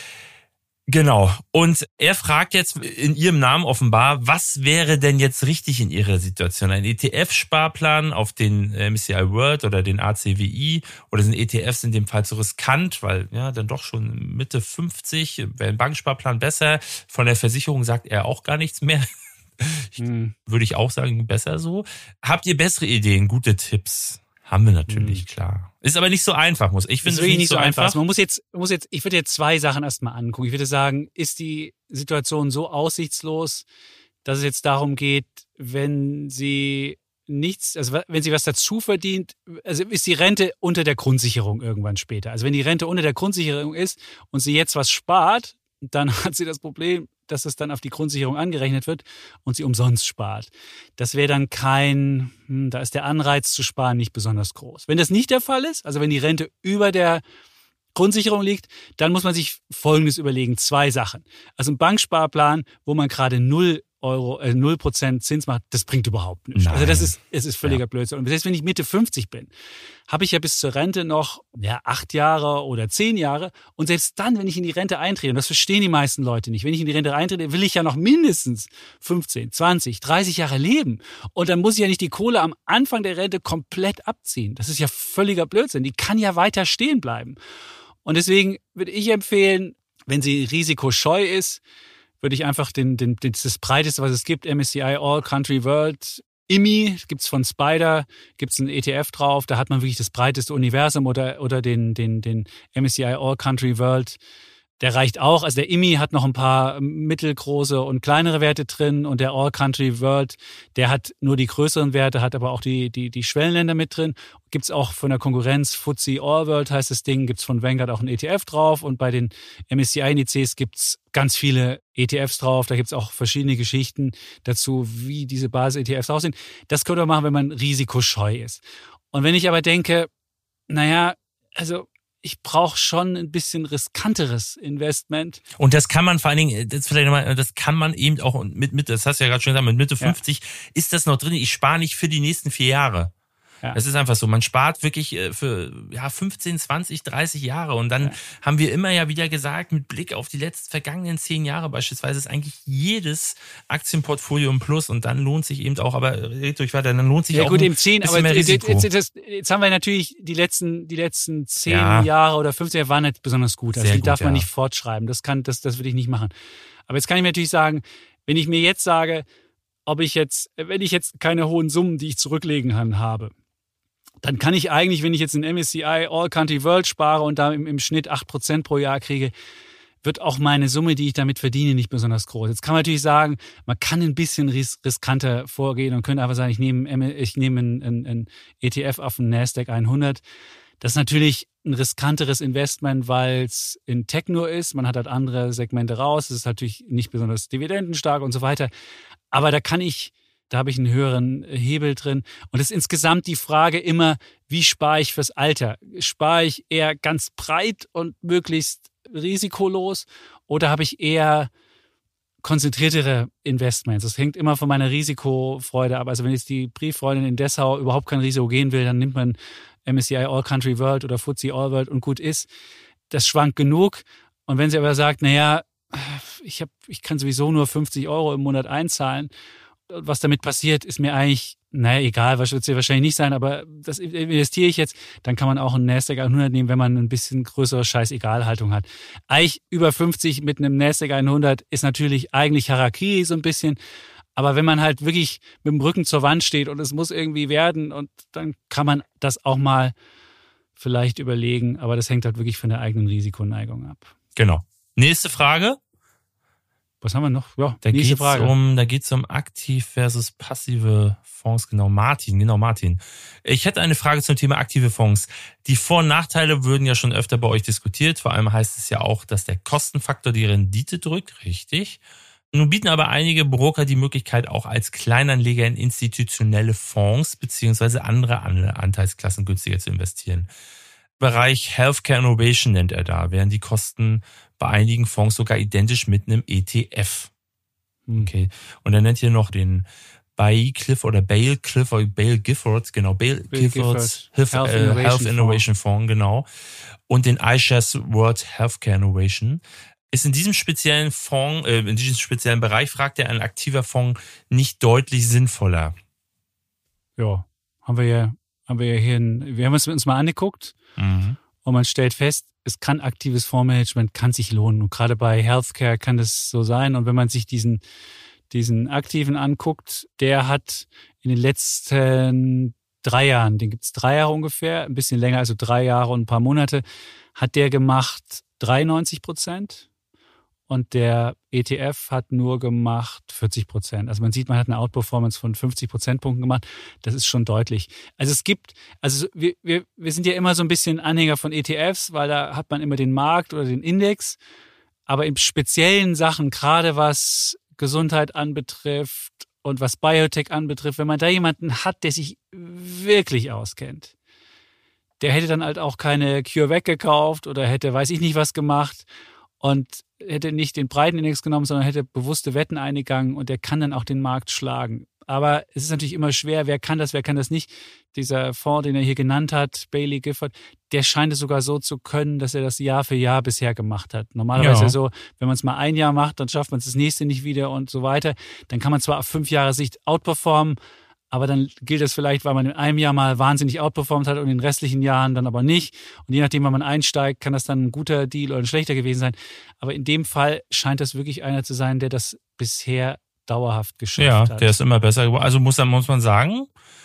Genau. Und er fragt jetzt in ihrem Namen offenbar, was wäre denn jetzt richtig in ihrer Situation? Ein ETF-Sparplan auf den MSCI World oder den ACWI oder sind ETFs in dem Fall zu riskant, weil ja dann doch schon Mitte 50 wäre ein Banksparplan besser. Von der Versicherung sagt er auch gar nichts mehr. Würde ich auch sagen, besser so. Habt ihr bessere Ideen, gute Tipps? Haben wir natürlich, klar. Ist aber nicht so einfach, ich finde es nicht so einfach. Ich würde jetzt zwei Sachen erstmal angucken. Ich würde sagen, ist die Situation so aussichtslos, dass es jetzt darum geht, wenn sie nichts, also wenn sie was dazu verdient, also ist die Rente unter der Grundsicherung irgendwann später. Also wenn die Rente unter der Grundsicherung ist und sie jetzt was spart, dann hat sie das Problem, dass es dann auf die Grundsicherung angerechnet wird und sie umsonst spart. Das wäre dann da ist der Anreiz zu sparen nicht besonders groß. Wenn das nicht der Fall ist, also wenn die Rente über der Grundsicherung liegt, dann muss man sich Folgendes überlegen. 2 Sachen. Also ein Banksparplan, wo man gerade 0% Zins macht, das bringt überhaupt nichts. Nein. Also es ist völliger Blödsinn. Und selbst wenn ich Mitte 50 bin, habe ich ja bis zur Rente noch 8 Jahre oder 10 Jahre. Und selbst dann, wenn ich in die Rente eintrete, und das verstehen die meisten Leute nicht, wenn ich in die Rente eintrete, will ich ja noch mindestens 15, 20, 30 Jahre leben. Und dann muss ich ja nicht die Kohle am Anfang der Rente komplett abziehen. Das ist ja völliger Blödsinn. Die kann ja weiter stehen bleiben. Und deswegen würde ich empfehlen, wenn sie risikoscheu ist, würde ich einfach das breiteste, was es gibt, MSCI All Country World, IMI, gibt's von Spider, gibt's einen ETF drauf, da hat man wirklich das breiteste Universum oder den MSCI All Country World. Der reicht auch. Also der IMI hat noch ein paar mittelgroße und kleinere Werte drin und der All Country World, der hat nur die größeren Werte, hat aber auch die Schwellenländer mit drin. Gibt's auch von der Konkurrenz FTSE All World heißt das Ding, gibt's von Vanguard auch ein ETF drauf und bei den MSCI-Indizes gibt's ganz viele ETFs drauf. Da gibt's auch verschiedene Geschichten dazu, wie diese Basis-ETFs aussehen. Das könnte man machen, wenn man risikoscheu ist. Und wenn ich aber denke, ich brauche schon ein bisschen riskanteres Investment. Und das kann man vor allen Dingen, das kann man eben auch das hast du ja gerade schon gesagt, mit Mitte 50 ist das noch drin. Ich spare nicht für die nächsten 4 Jahre. Ja. Das ist einfach so. Man spart wirklich für 15, 20, 30 Jahre. Und dann haben wir immer ja wieder gesagt, mit Blick auf die vergangenen 10 Jahre beispielsweise, ist eigentlich jedes Aktienportfolio im Plus. Und dann lohnt sich eben auch, aber red durch weiter, dann lohnt sich auch ein bisschen mehr Risiko. Jetzt haben wir natürlich die letzten 10 Jahre oder 15 Jahre waren nicht besonders gut. Also die darf man nicht fortschreiben. Das würde ich nicht machen. Aber jetzt kann ich mir natürlich sagen, wenn ich mir jetzt sage, wenn ich jetzt keine hohen Summen, die ich zurücklegen kann, habe, dann kann ich eigentlich, wenn ich jetzt in MSCI All Country World spare und da im Schnitt 8% pro Jahr kriege, wird auch meine Summe, die ich damit verdiene, nicht besonders groß. Jetzt kann man natürlich sagen, man kann ein bisschen riskanter vorgehen und könnte einfach sagen, ich nehme einen ETF auf den Nasdaq 100. Das ist natürlich ein riskanteres Investment, weil es in Tech nur ist. Man hat halt andere Segmente raus. Es ist natürlich nicht besonders dividendenstark und so weiter. Aber da habe ich einen höheren Hebel drin. Und es ist insgesamt die Frage immer, wie spare ich fürs Alter? Spare ich eher ganz breit und möglichst risikolos oder habe ich eher konzentriertere Investments? Das hängt immer von meiner Risikofreude ab. Also wenn jetzt die Brieffreundin in Dessau überhaupt kein Risiko gehen will, dann nimmt man MSCI All Country World oder FTSE All World und gut ist. Das schwankt genug. Und wenn sie aber sagt, ich kann sowieso nur 50 € im Monat einzahlen, was damit passiert, ist mir eigentlich, egal, was wird es ja wahrscheinlich nicht sein, aber das investiere ich jetzt, dann kann man auch einen Nasdaq 100 nehmen, wenn man ein bisschen größere Scheiß-Egal-Haltung hat. Eigentlich über 50 mit einem Nasdaq 100 ist natürlich eigentlich Harakiri so ein bisschen, aber wenn man halt wirklich mit dem Rücken zur Wand steht und es muss irgendwie werden und dann kann man das auch mal vielleicht überlegen, aber das hängt halt wirklich von der eigenen Risikoneigung ab. Genau. Nächste Frage. Was haben wir noch? Ja, da geht's um aktiv versus passive Fonds. Genau, Martin. Ich hätte eine Frage zum Thema aktive Fonds. Die Vor- und Nachteile würden ja schon öfter bei euch diskutiert. Vor allem heißt es ja auch, dass der Kostenfaktor die Rendite drückt. Richtig. Nun bieten aber einige Broker die Möglichkeit, auch als Kleinanleger in institutionelle Fonds beziehungsweise andere Anteilsklassen günstiger zu investieren. Bereich Healthcare Innovation nennt er da, während die Kosten bei einigen Fonds sogar identisch mit einem ETF. Okay. Und er nennt hier noch den Bale Giffords Health Innovation Fonds, genau. Und den iShares World Healthcare Innovation. Ist in diesem speziellen Fonds, in diesem speziellen Bereich, fragt er, ein aktiver Fonds nicht deutlich sinnvoller? Ja, wir haben es uns mal angeguckt. Und man stellt fest, es kann aktives Fondsmanagement kann sich lohnen. Und gerade bei Healthcare kann das so sein. Und wenn man sich diesen Aktiven anguckt, der hat in den letzten 3 Jahren, den gibt's 3 Jahre ungefähr, ein bisschen länger, also 3 Jahre und ein paar Monate, hat der gemacht 93%. und der ETF hat nur gemacht 40%. Also man sieht, man hat eine Outperformance von 50 Prozentpunkten gemacht. Das ist schon deutlich. Also wir sind ja immer so ein bisschen Anhänger von ETFs, weil da hat man immer den Markt oder den Index. Aber in speziellen Sachen, gerade was Gesundheit anbetrifft und was Biotech anbetrifft, wenn man da jemanden hat, der sich wirklich auskennt, der hätte dann halt auch keine CureVac gekauft oder hätte weiß ich nicht was gemacht und hätte nicht den breiten Index genommen, sondern hätte bewusste Wetten eingegangen und der kann dann auch den Markt schlagen. Aber es ist natürlich immer schwer, wer kann das nicht. Dieser Fonds, den er hier genannt hat, Baillie Gifford, der scheint es sogar so zu können, dass er das Jahr für Jahr bisher gemacht hat. Normalerweise ja so, wenn man es mal ein Jahr macht, dann schafft man es das nächste nicht wieder und so weiter. Dann kann man zwar auf 5 Jahre Sicht outperformen, aber dann gilt das vielleicht, weil man in einem Jahr mal wahnsinnig outperformt hat und in den restlichen Jahren dann aber nicht. Und je nachdem, wann man einsteigt, kann das dann ein guter Deal oder ein schlechter gewesen sein. Aber in dem Fall scheint das wirklich einer zu sein, der das bisher dauerhaft geschafft hat. Ja, der ist immer besser geworden. Also muss man sagen,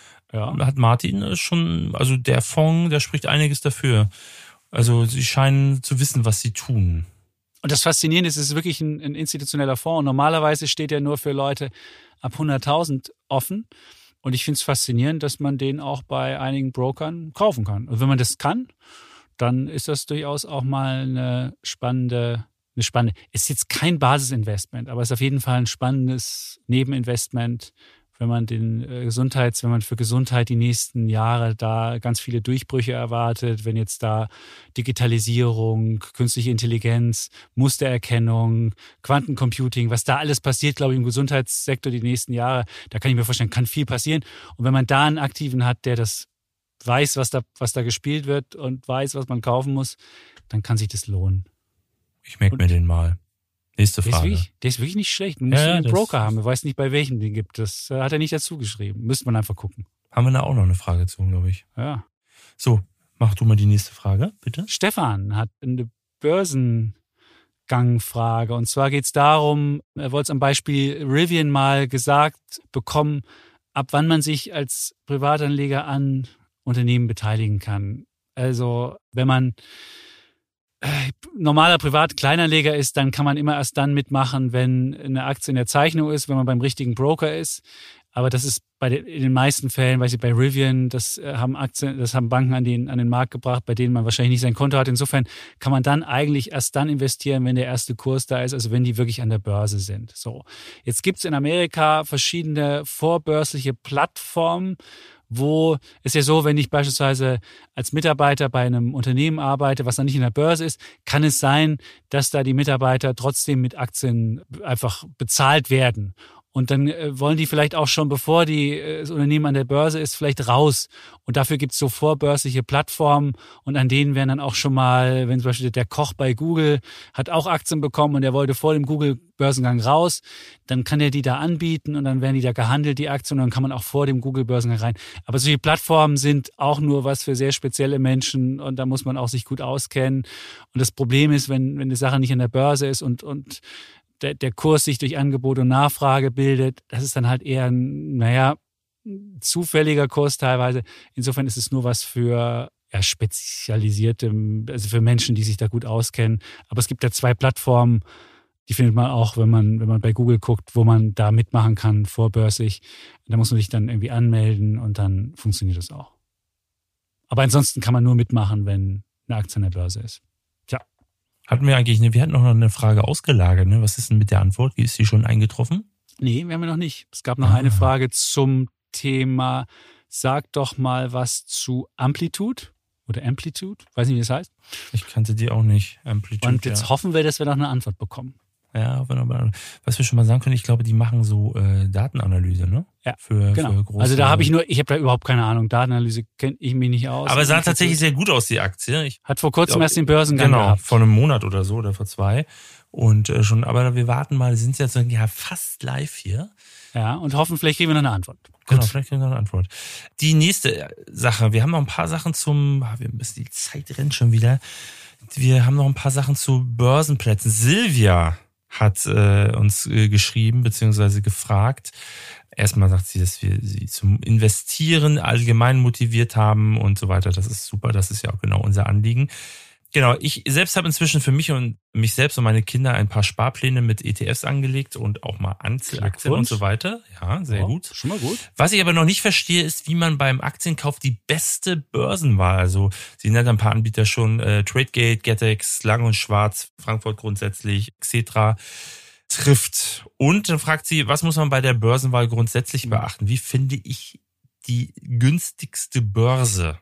hat Martin schon, also der Fonds, der spricht einiges dafür. Also sie scheinen zu wissen, was sie tun. Und das Faszinierende ist, es ist wirklich ein institutioneller Fonds. Normalerweise steht er nur für Leute ab 100.000 offen. Und ich finde es faszinierend, dass man den auch bei einigen Brokern kaufen kann. Und wenn man das kann, dann ist das durchaus auch mal eine spannende, ist jetzt kein Basisinvestment, aber ist auf jeden Fall ein spannendes Nebeninvestment, wenn man wenn man für Gesundheit die nächsten Jahre da ganz viele Durchbrüche erwartet, wenn jetzt da Digitalisierung, künstliche Intelligenz, Mustererkennung, Quantencomputing, was da alles passiert, glaube ich, im Gesundheitssektor die nächsten Jahre, da kann ich mir vorstellen, kann viel passieren. Und wenn man da einen Aktiven hat, der das weiß, was da gespielt wird und weiß, was man kaufen muss, dann kann sich das lohnen. Ich merke mir den mal. Nächste Frage. Der ist wirklich nicht schlecht. Man muss einen Broker haben. Man weiß nicht, bei welchem den gibt. Das hat er nicht dazu geschrieben. Müsste man einfach gucken. Haben wir da auch noch eine Frage zu, glaube ich. Ja. So, mach du mal die nächste Frage, bitte. Stefan hat eine Börsengangfrage. Und zwar geht es darum, er wollte es am Beispiel Rivian mal gesagt bekommen, ab wann man sich als Privatanleger an Unternehmen beteiligen kann. Also, wenn man normaler Privat-Kleinanleger ist, dann kann man immer erst dann mitmachen, wenn eine Aktie in der Zeichnung ist, wenn man beim richtigen Broker ist. Aber das ist in den meisten Fällen, weiß ich, bei Rivian, das haben Banken an den Markt gebracht, bei denen man wahrscheinlich nicht sein Konto hat. Insofern kann man dann eigentlich erst dann investieren, wenn der erste Kurs da ist, also wenn die wirklich an der Börse sind. So. Jetzt gibt's in Amerika verschiedene vorbörsliche Plattformen, wo es ja so, wenn ich beispielsweise als Mitarbeiter bei einem Unternehmen arbeite, was dann nicht in der Börse ist, kann es sein, dass da die Mitarbeiter trotzdem mit Aktien einfach bezahlt werden. Und dann wollen die vielleicht auch schon, bevor das Unternehmen an der Börse ist, vielleicht raus. Und dafür gibt es so vorbörsliche Plattformen. Und an denen werden dann auch schon mal, wenn zum Beispiel der Koch bei Google hat auch Aktien bekommen und der wollte vor dem Google-Börsengang raus, dann kann er die da anbieten und dann werden die da gehandelt, die Aktien, und dann kann man auch vor dem Google-Börsengang rein. Aber solche Plattformen sind auch nur was für sehr spezielle Menschen und da muss man auch sich gut auskennen. Und das Problem ist, wenn eine Sache nicht an der Börse ist und der Kurs sich durch Angebot und Nachfrage bildet, das ist dann halt eher ein, zufälliger Kurs teilweise. Insofern ist es nur was für spezialisierte, also für Menschen, die sich da gut auskennen. Aber es gibt ja 2 Plattformen, die findet man auch, wenn man bei Google guckt, wo man da mitmachen kann, vorbörslich. Da muss man sich dann irgendwie anmelden und dann funktioniert das auch. Aber ansonsten kann man nur mitmachen, wenn eine Aktie an der Börse ist. Wir hatten noch eine Frage ausgelagert, ne? Was ist denn mit der Antwort? Wie ist die schon eingetroffen? Nee, wir haben ja noch nicht. Es gab noch eine Frage zum Thema, sag doch mal was zu Amplitude oder Amplitude. Weiß nicht, wie das heißt. Ich kannte die auch nicht. Amplitude. Und jetzt hoffen wir, dass wir noch eine Antwort bekommen. Ja, was wir schon mal sagen können, ich glaube, die machen so Datenanalyse, ne? Ja, für große. Also da ich habe da überhaupt keine Ahnung. Datenanalyse kenne ich mich nicht aus. Aber sah tatsächlich sehr gut aus, die Aktie. Hat vor kurzem erst den Börsengang gehabt. Genau, vor einem Monat oder so oder vor 2. Und aber wir warten mal, sind jetzt fast live hier. Ja, und hoffen, vielleicht kriegen wir noch eine Antwort. Genau, vielleicht kriegen wir noch eine Antwort. Die nächste Sache, wir haben noch ein paar Sachen die Zeit rennt schon wieder. Wir haben noch ein paar Sachen zu Börsenplätzen. Silvia hat uns geschrieben bzw. gefragt. Erstmal sagt sie, dass wir sie zum Investieren allgemein motiviert haben und so weiter. Das ist super, das ist ja auch genau unser Anliegen. Genau, ich selbst habe inzwischen für mich und mich selbst und meine Kinder ein paar Sparpläne mit ETFs angelegt und auch mal Aktien und so weiter. Ja, sehr gut. Schon mal gut. Was ich aber noch nicht verstehe, ist, wie man beim Aktienkauf die beste Börsenwahl, also Sie nennen ein paar Anbieter schon, Tradegate, Getex, Lang und Schwarz, Frankfurt grundsätzlich, Xetra, trifft. Und dann fragt sie, was muss man bei der Börsenwahl grundsätzlich beachten? Wie finde ich die günstigste Börse?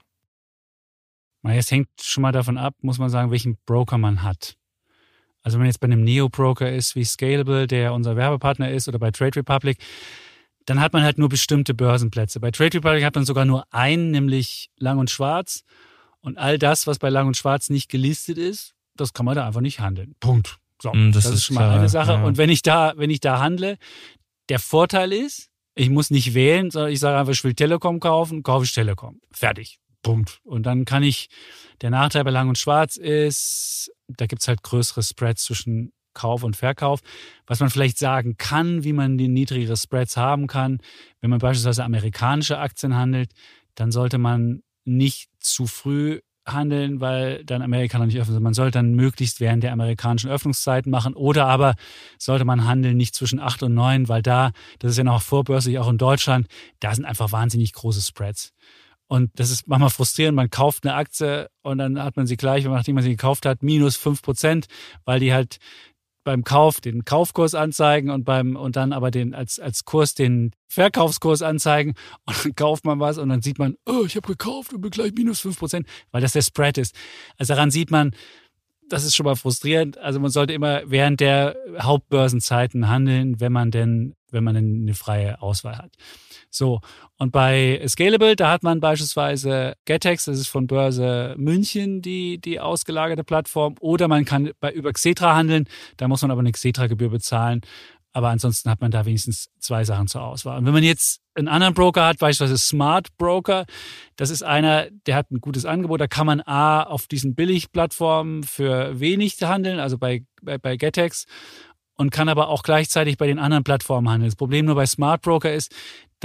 Es hängt schon mal davon ab, muss man sagen, welchen Broker man hat. Also wenn man jetzt bei einem Neo-Broker ist, wie Scalable, der unser Werbepartner ist, oder bei Trade Republic, dann hat man halt nur bestimmte Börsenplätze. Bei Trade Republic hat man sogar nur einen, nämlich Lang und Schwarz. Und all das, was bei Lang und Schwarz nicht gelistet ist, das kann man da einfach nicht handeln. Punkt. So, das ist schon mal klar, eine Sache. ja. Und wenn ich da handle, der Vorteil ist, ich muss nicht wählen, sondern ich sage einfach, ich will Telekom kaufen, kaufe ich Telekom. Fertig. Punkt. Und dann kann ich, der Nachteil bei Lang und Schwarz ist, da gibt es halt größere Spreads zwischen Kauf und Verkauf. Was man vielleicht sagen kann, wie man die niedrigere Spreads haben kann, wenn man beispielsweise amerikanische Aktien handelt, dann sollte man nicht zu früh handeln, weil dann Amerika noch nicht öffnet. Man sollte dann möglichst während der amerikanischen Öffnungszeiten machen, oder aber sollte man handeln nicht zwischen 8 und 9, weil das ist ja noch vorbörslich, auch in Deutschland, da sind einfach wahnsinnig große Spreads. Und das ist manchmal frustrierend, man kauft eine Aktie und dann hat man sie gleich, nachdem man sie gekauft hat, minus 5%, weil die halt beim Kauf den Kaufkurs anzeigen und dann aber als Kurs den Verkaufskurs anzeigen, und dann kauft man was und dann sieht man, oh, ich habe gekauft und bin gleich minus 5%, weil das der Spread ist. Also daran sieht man, das ist schon mal frustrierend. Also man sollte immer während der Hauptbörsenzeiten handeln, wenn man denn eine freie Auswahl hat. So, und bei Scalable, da hat man beispielsweise Getex, das ist von Börse München die ausgelagerte Plattform, oder man kann über Xetra handeln, da muss man aber eine Xetra-Gebühr bezahlen, aber ansonsten hat man da wenigstens 2 Sachen zur Auswahl. Und wenn man jetzt einen anderen Broker hat, beispielsweise Smart Broker, das ist einer, der hat ein gutes Angebot, da kann man auf diesen Billigplattformen für wenig handeln, also bei Getex, und kann aber auch gleichzeitig bei den anderen Plattformen handeln. Das Problem nur bei Smart Broker ist,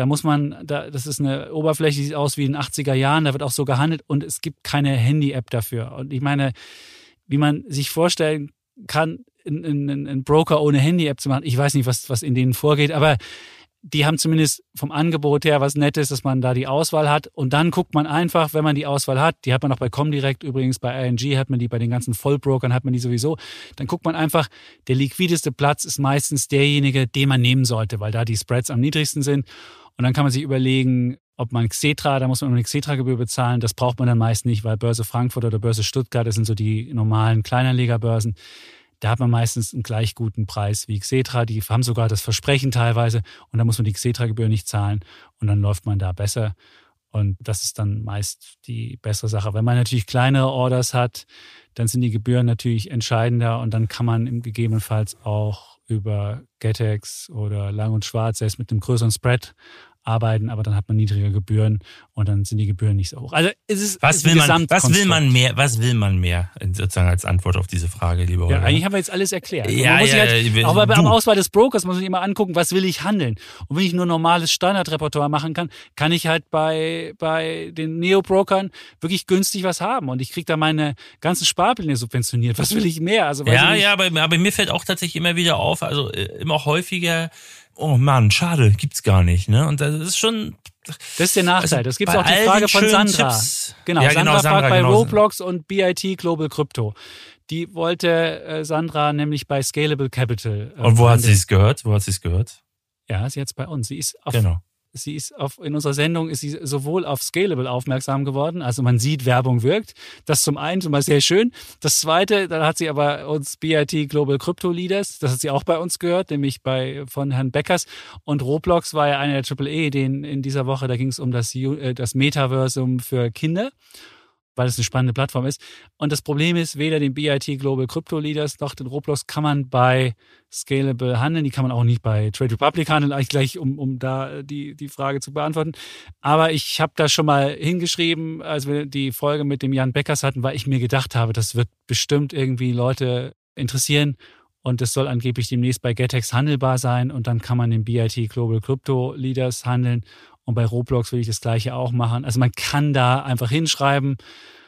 das ist eine Oberfläche, die sieht aus wie in den 80er Jahren, da wird auch so gehandelt und es gibt keine Handy-App dafür. Und ich meine, wie man sich vorstellen kann, einen Broker ohne Handy-App zu machen, ich weiß nicht, was in denen vorgeht, aber die haben zumindest vom Angebot her was Nettes, dass man da die Auswahl hat. Und dann guckt man einfach, wenn man die Auswahl hat, die hat man auch bei Comdirect übrigens, bei ING hat man die, bei den ganzen Vollbrokern hat man die sowieso, dann guckt man einfach, der liquideste Platz ist meistens derjenige, den man nehmen sollte, weil da die Spreads am niedrigsten sind. Und dann kann man sich überlegen, ob man Xetra, da muss man eine Xetra-Gebühr bezahlen, das braucht man dann meist nicht, weil Börse Frankfurt oder Börse Stuttgart, das sind so die normalen Kleinanlegerbörsen. Da hat man meistens einen gleich guten Preis wie Xetra. Die haben sogar das Versprechen teilweise und da muss man die Xetra-Gebühr nicht zahlen und dann läuft man da besser. Und das ist dann meist die bessere Sache. Wenn man natürlich kleinere Orders hat, dann sind die Gebühren natürlich entscheidender und dann kann man gegebenenfalls auch über Getex oder Lang und Schwarz selbst mit einem größeren Spread arbeiten, aber dann hat man niedrige Gebühren und dann sind die Gebühren nicht so hoch. Also es ist was will man mehr sozusagen als Antwort auf diese Frage, lieber Holger? Ja, eigentlich haben wir jetzt alles erklärt. Aber beim Auswahl des Brokers muss man sich immer angucken, was will ich handeln. Und wenn ich nur normales Standardrepertoire machen kann ich halt bei den Neo-Brokern wirklich günstig was haben und ich kriege da meine ganzen Sparpläne subventioniert. Was will ich mehr? Also, aber mir fällt auch tatsächlich immer wieder auf, also immer häufiger, oh Mann, schade, gibt's gar nicht, ne? Und das ist schon. Das ist der Nachteil. Das gibt's bei auch die Frage von Sandra. Tipps. Genau, ja, Sandra fragt bei genau. Roblox und BIT Global Crypto. Die wollte Sandra nämlich bei Scalable Capital. Und wo hat sie es gehört? Ja, sie hat es bei uns. In unserer Sendung ist sie sowohl auf Scalable aufmerksam geworden, also man sieht, Werbung wirkt. Das zum einen schon mal sehr schön. Das zweite, dann hat sie aber uns BIT Global Crypto Leaders, das hat sie auch bei uns gehört, nämlich von Herrn Beckers. Und Roblox war ja einer der AAA-Ideen in dieser Woche, da ging es um das Metaversum für Kinder, weil es eine spannende Plattform ist. Und das Problem ist, weder den BIT Global Crypto Leaders noch den Roblox kann man bei Scalable handeln. Die kann man auch nicht bei Trade Republic handeln, eigentlich gleich, um da die Frage zu beantworten. Aber ich habe da schon mal hingeschrieben, als wir die Folge mit dem Jan Beckers hatten, weil ich mir gedacht habe, das wird bestimmt irgendwie Leute interessieren. Und das soll angeblich demnächst bei Getex handelbar sein. Und dann kann man den BIT Global Crypto Leaders handeln. Und bei Roblox will ich das Gleiche auch machen. Also man kann da einfach hinschreiben,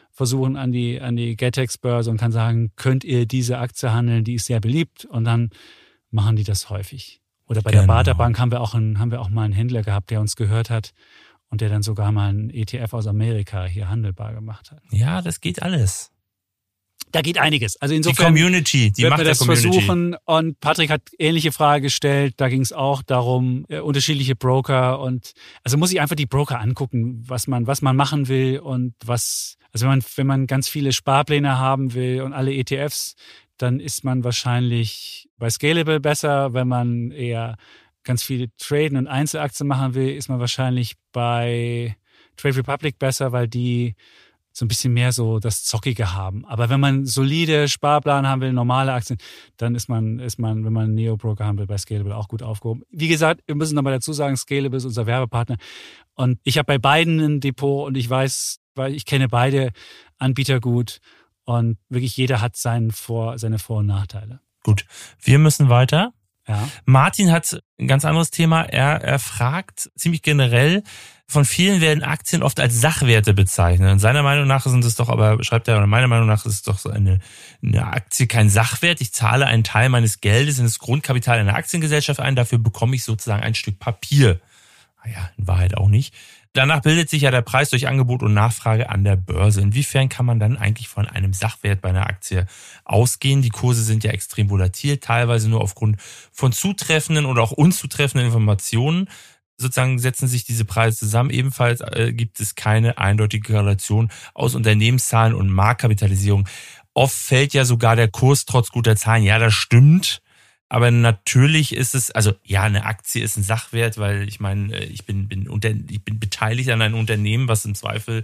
versuchen an die GETEX-Börse und kann sagen, könnt ihr diese Aktie handeln, die ist sehr beliebt, und dann machen die das häufig. Oder bei der Baader Bank haben wir auch mal einen Händler gehabt, der uns gehört hat und der dann sogar mal einen ETF aus Amerika hier handelbar gemacht hat. Ja, das geht alles. Da geht einiges. Also insofern die Community, die Macht der Community. Versuchen. Und Patrick hat ähnliche Frage gestellt. Da ging es auch darum, unterschiedliche Broker, und also muss ich einfach die Broker angucken, was man machen will und was. Also wenn man ganz viele Sparpläne haben will und alle ETFs, dann ist man wahrscheinlich bei Scalable besser. Wenn man eher ganz viele Traden und Einzelaktien machen will, ist man wahrscheinlich bei Trade Republic besser, weil die so ein bisschen mehr so das Zockige haben. Aber wenn man solide Sparplan haben will, normale Aktien, dann ist man, wenn man einen Neo-Broker haben will, bei Scalable auch gut aufgehoben. Wie gesagt, wir müssen nochmal dazu sagen, Scalable ist unser Werbepartner. Und ich habe bei beiden ein Depot und ich weiß, weil ich kenne beide Anbieter gut. Und wirklich jeder hat seine Vor- und Nachteile. Gut, wir müssen weiter. Ja. Martin hat ein ganz anderes Thema. Er fragt ziemlich generell, von vielen werden Aktien oft als Sachwerte bezeichnet. Und seiner Meinung nach sind es doch, aber schreibt er, oder meiner Meinung nach ist es doch so eine Aktie kein Sachwert. Ich zahle einen Teil meines Geldes in das Grundkapital einer Aktiengesellschaft ein, dafür bekomme ich sozusagen ein Stück Papier. Naja, in Wahrheit auch nicht. Danach bildet sich ja der Preis durch Angebot und Nachfrage an der Börse. Inwiefern kann man dann eigentlich von einem Sachwert bei einer Aktie ausgehen? Die Kurse sind ja extrem volatil, teilweise nur aufgrund von zutreffenden oder auch unzutreffenden Informationen. Sozusagen setzen sich diese Preise zusammen. Ebenfalls gibt es keine eindeutige Korrelation aus Unternehmenszahlen und Marktkapitalisierung. Oft fällt ja sogar der Kurs trotz guter Zahlen. Ja, das stimmt. Aber natürlich ist es, also ja, eine Aktie ist ein Sachwert, weil ich meine, ich bin beteiligt an einem Unternehmen, was im Zweifel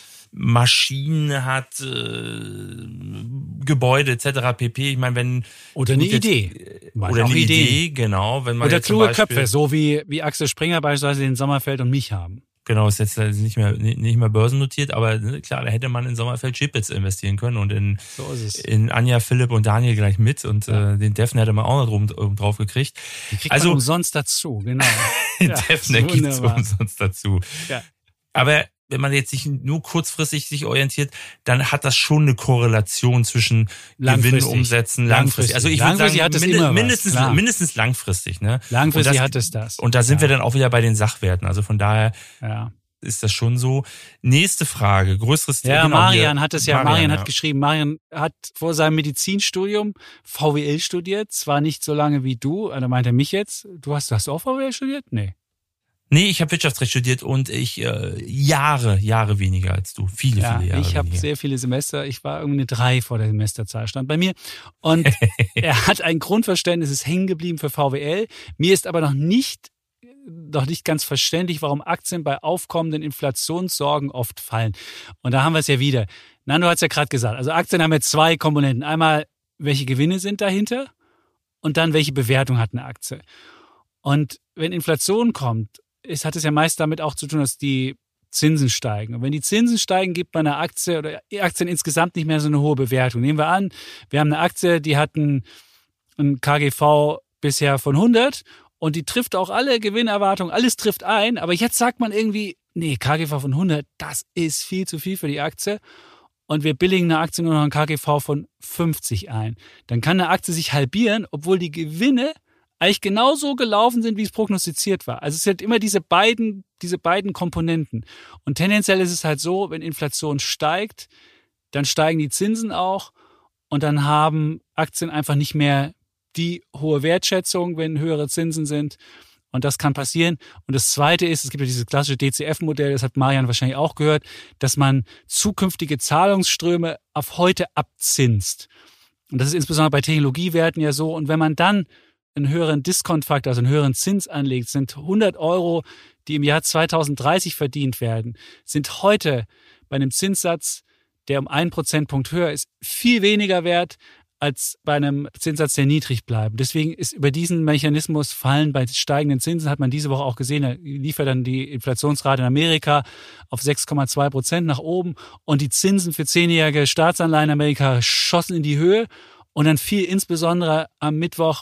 Maschinen hat, Gebäude etc. pp. Ich meine, wenn oder eine Idee, oder eine Idee, genau, wenn man oder jetzt kluge Köpfe, so wie Axel Springer beispielsweise den Sommerfeld und mich haben. Genau, ist jetzt nicht mehr börsennotiert, aber klar, da hätte man in Sommerfeld Chipits investieren können und in Anja, Philipp und Daniel gleich mit und den Defner hätte man auch noch oben drauf gekriegt. Die kriegt man umsonst dazu, genau. Defner gibt's umsonst dazu. Ja. Aber wenn man jetzt sich nur kurzfristig sich orientiert, dann hat das schon eine Korrelation zwischen Gewinn, Umsätzen, langfristig. Also ich würde sagen, mindestens langfristig. Ne? Langfristig hat es das. Und da sind wir dann auch wieder bei den Sachwerten. Also von daher ist das schon so. Nächste Frage, größeres Thema. Ja, Marian hat es ja. Marian hat geschrieben, Marian hat vor seinem Medizinstudium VWL studiert, zwar nicht so lange wie du, da meint er mich jetzt. Hast du auch VWL studiert? Nee, ich habe Wirtschaftsrecht studiert und ich Jahre weniger als du. Viele Jahre. Ich habe sehr viele Semester. Ich war irgendwie eine 3 vor der Semesterzahl stand bei mir. Und er hat ein Grundverständnis, ist hängen geblieben für VWL. Mir ist aber noch nicht ganz verständlich, warum Aktien bei aufkommenden Inflationssorgen oft fallen. Und da haben wir es ja wieder. Nando hat es ja gerade gesagt. Also Aktien haben ja 2 Komponenten. Einmal, welche Gewinne sind dahinter und dann, welche Bewertung hat eine Aktie. Und wenn Inflation kommt, hat es ja meist damit auch zu tun, dass die Zinsen steigen. Und wenn die Zinsen steigen, gibt man einer Aktie oder Aktien insgesamt nicht mehr so eine hohe Bewertung. Nehmen wir an, wir haben eine Aktie, die hat ein KGV bisher von 100 und die trifft auch alle Gewinnerwartungen, alles trifft ein. Aber jetzt sagt man irgendwie, nee, KGV von 100, das ist viel zu viel für die Aktie. Und wir billigen eine Aktie nur noch ein KGV von 50 ein. Dann kann eine Aktie sich halbieren, obwohl die Gewinne eigentlich genauso gelaufen sind, wie es prognostiziert war. Also es sind immer diese beiden Komponenten. Und tendenziell ist es halt so, wenn Inflation steigt, dann steigen die Zinsen auch und dann haben Aktien einfach nicht mehr die hohe Wertschätzung, wenn höhere Zinsen sind. Und das kann passieren. Und das Zweite ist, es gibt ja dieses klassische DCF-Modell, das hat Marian wahrscheinlich auch gehört, dass man zukünftige Zahlungsströme auf heute abzinst. Und das ist insbesondere bei Technologiewerten ja so. Und wenn man dann einen höheren Discount-Faktor, also einen höheren Zins anlegt, sind 100 €, die im Jahr 2030 verdient werden, sind heute bei einem Zinssatz, der um 1 Prozentpunkt höher ist, viel weniger wert als bei einem Zinssatz, der niedrig bleibt. Deswegen ist über diesen Mechanismus fallen bei steigenden Zinsen, hat man diese Woche auch gesehen, da liefert dann die Inflationsrate in Amerika auf 6,2% nach oben und die Zinsen für 10-jährige Staatsanleihen in Amerika schossen in die Höhe und dann fiel insbesondere am Mittwoch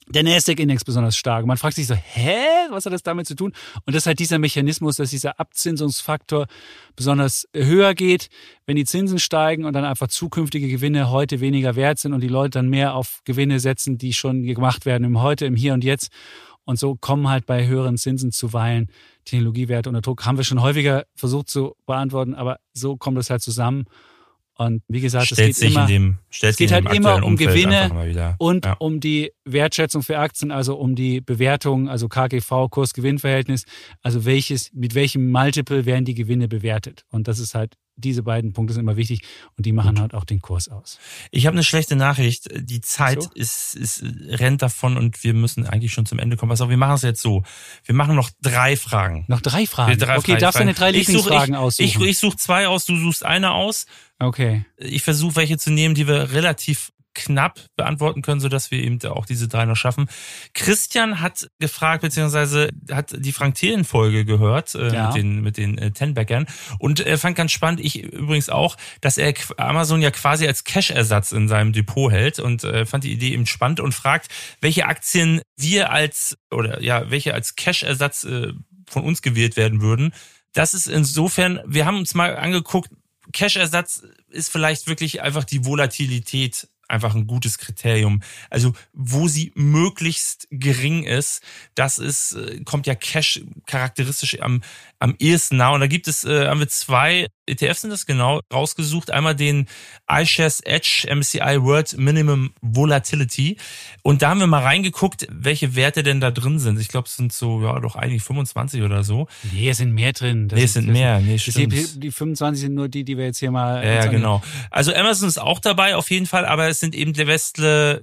der Nasdaq-Index besonders stark. Man fragt sich so, was hat das damit zu tun? Und das ist halt dieser Mechanismus, dass dieser Abzinsungsfaktor besonders höher geht, wenn die Zinsen steigen und dann einfach zukünftige Gewinne heute weniger wert sind und die Leute dann mehr auf Gewinne setzen, die schon gemacht werden im Heute, im Hier und Jetzt. Und so kommen halt bei höheren Zinsen zuweilen Technologiewerte unter Druck. Haben wir schon häufiger versucht zu beantworten, aber so kommt das halt zusammen. Und wie gesagt, es geht halt immer um Gewinne und um die Wertschätzung für Aktien, also um die Bewertung, also KGV, Kurs-Gewinn-Verhältnis, also mit welchem Multiple werden die Gewinne bewertet. Und das ist halt, diese beiden Punkte sind immer wichtig und die machen halt auch den Kurs aus. Ich habe eine schlechte Nachricht. Die Zeit rennt davon und wir müssen eigentlich schon zum Ende kommen. Also wir machen es jetzt so. Wir machen noch 3 Fragen. Noch 3 Fragen? Okay, darfst du deine 3 Lieblingsfragen aussuchen? Ich suche 2 aus, du suchst eine aus. Okay. Ich versuche welche zu nehmen, die wir relativ knapp beantworten können, sodass wir eben auch diese 3 noch schaffen. Christian hat gefragt, beziehungsweise hat die Frank-Thelen-Folge gehört mit den Ten-Backern und fand ganz spannend, ich übrigens auch, dass er Amazon ja quasi als Cash-Ersatz in seinem Depot hält und fand die Idee eben spannend und fragt, welche Aktien welche als Cash-Ersatz von uns gewählt werden würden. Das ist insofern, wir haben uns mal angeguckt, Cash-Ersatz ist vielleicht wirklich einfach die Volatilität einfach ein gutes Kriterium. Also wo sie möglichst gering ist, kommt ja Cash charakteristisch am ehesten nah. Und da haben wir 2 ETFs sind das genau rausgesucht. Einmal den iShares Edge MSCI World Minimum Volatility. Und da haben wir mal reingeguckt, welche Werte denn da drin sind. Ich glaube, es sind so, doch eigentlich 25 oder so. Nee, es sind mehr drin. Es sind mehr. Nee, stimmt. Die 25 sind nur die wir jetzt hier mal... Ja, genau. Also Amazon ist auch dabei auf jeden Fall, aber es sind eben Werte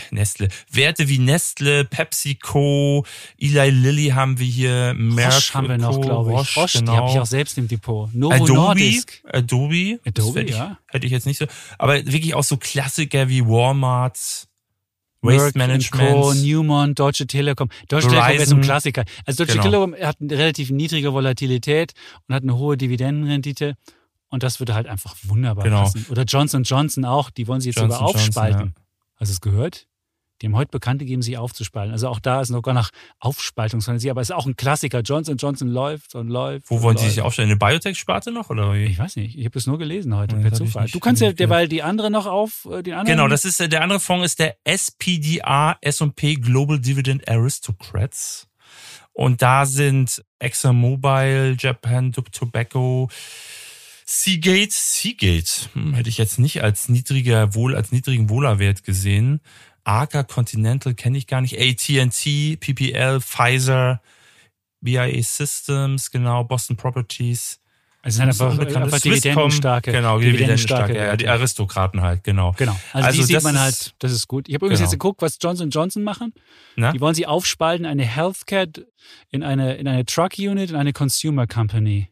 wie Nestle, PepsiCo, Eli Lilly haben wir hier, Merck haben wir noch, glaube ich. Roche, genau. Die habe ich auch selbst im Depot. Novo Nordisk. Adobe, hätte ich jetzt nicht so. Aber wirklich auch so Klassiker wie Walmart, Waste Management, Co, Newmont, Deutsche Telekom. Deutsche Telekom ist so ein Klassiker. Also Deutsche Telekom hat eine relativ niedrige Volatilität und hat eine hohe Dividendenrendite. Und das würde halt einfach wunderbar passen. Oder Johnson & Johnson auch, die wollen sie jetzt sogar aufspalten. Hast du es gehört? Die haben heute bekannt gegeben, sie aufzuspalten. Also auch da ist noch gar nach Aufspaltungsfantasie, aber es ist auch ein Klassiker. Johnson & Johnson läuft und läuft. Wo wollen sie sich aufstellen? Eine Biotech-Sparte noch? Oder wie? Ich weiß nicht. Ich habe das nur gelesen heute per Zufall. Du kannst ja derweil die andere noch den anderen. Genau, der andere Fonds ist der SPDR S&P Global Dividend Aristocrats. Und da sind ExxonMobil, Japan Tobacco, Seagate hätte ich jetzt nicht als niedrigen Wohlerwert gesehen. Arca Continental kenne ich gar nicht. AT&T, PPL, Pfizer, BAE Systems, genau, Boston Properties. Also es sind einfach dividendenstarke. Genau, dividendenstarke, ja, die Aristokraten halt, genau. Also die sieht man halt, das ist gut. Ich habe übrigens jetzt geguckt, was Johnson & Johnson machen. Na? Die wollen sie aufspalten, eine Healthcare in eine Truck Unit, in eine Consumer Company.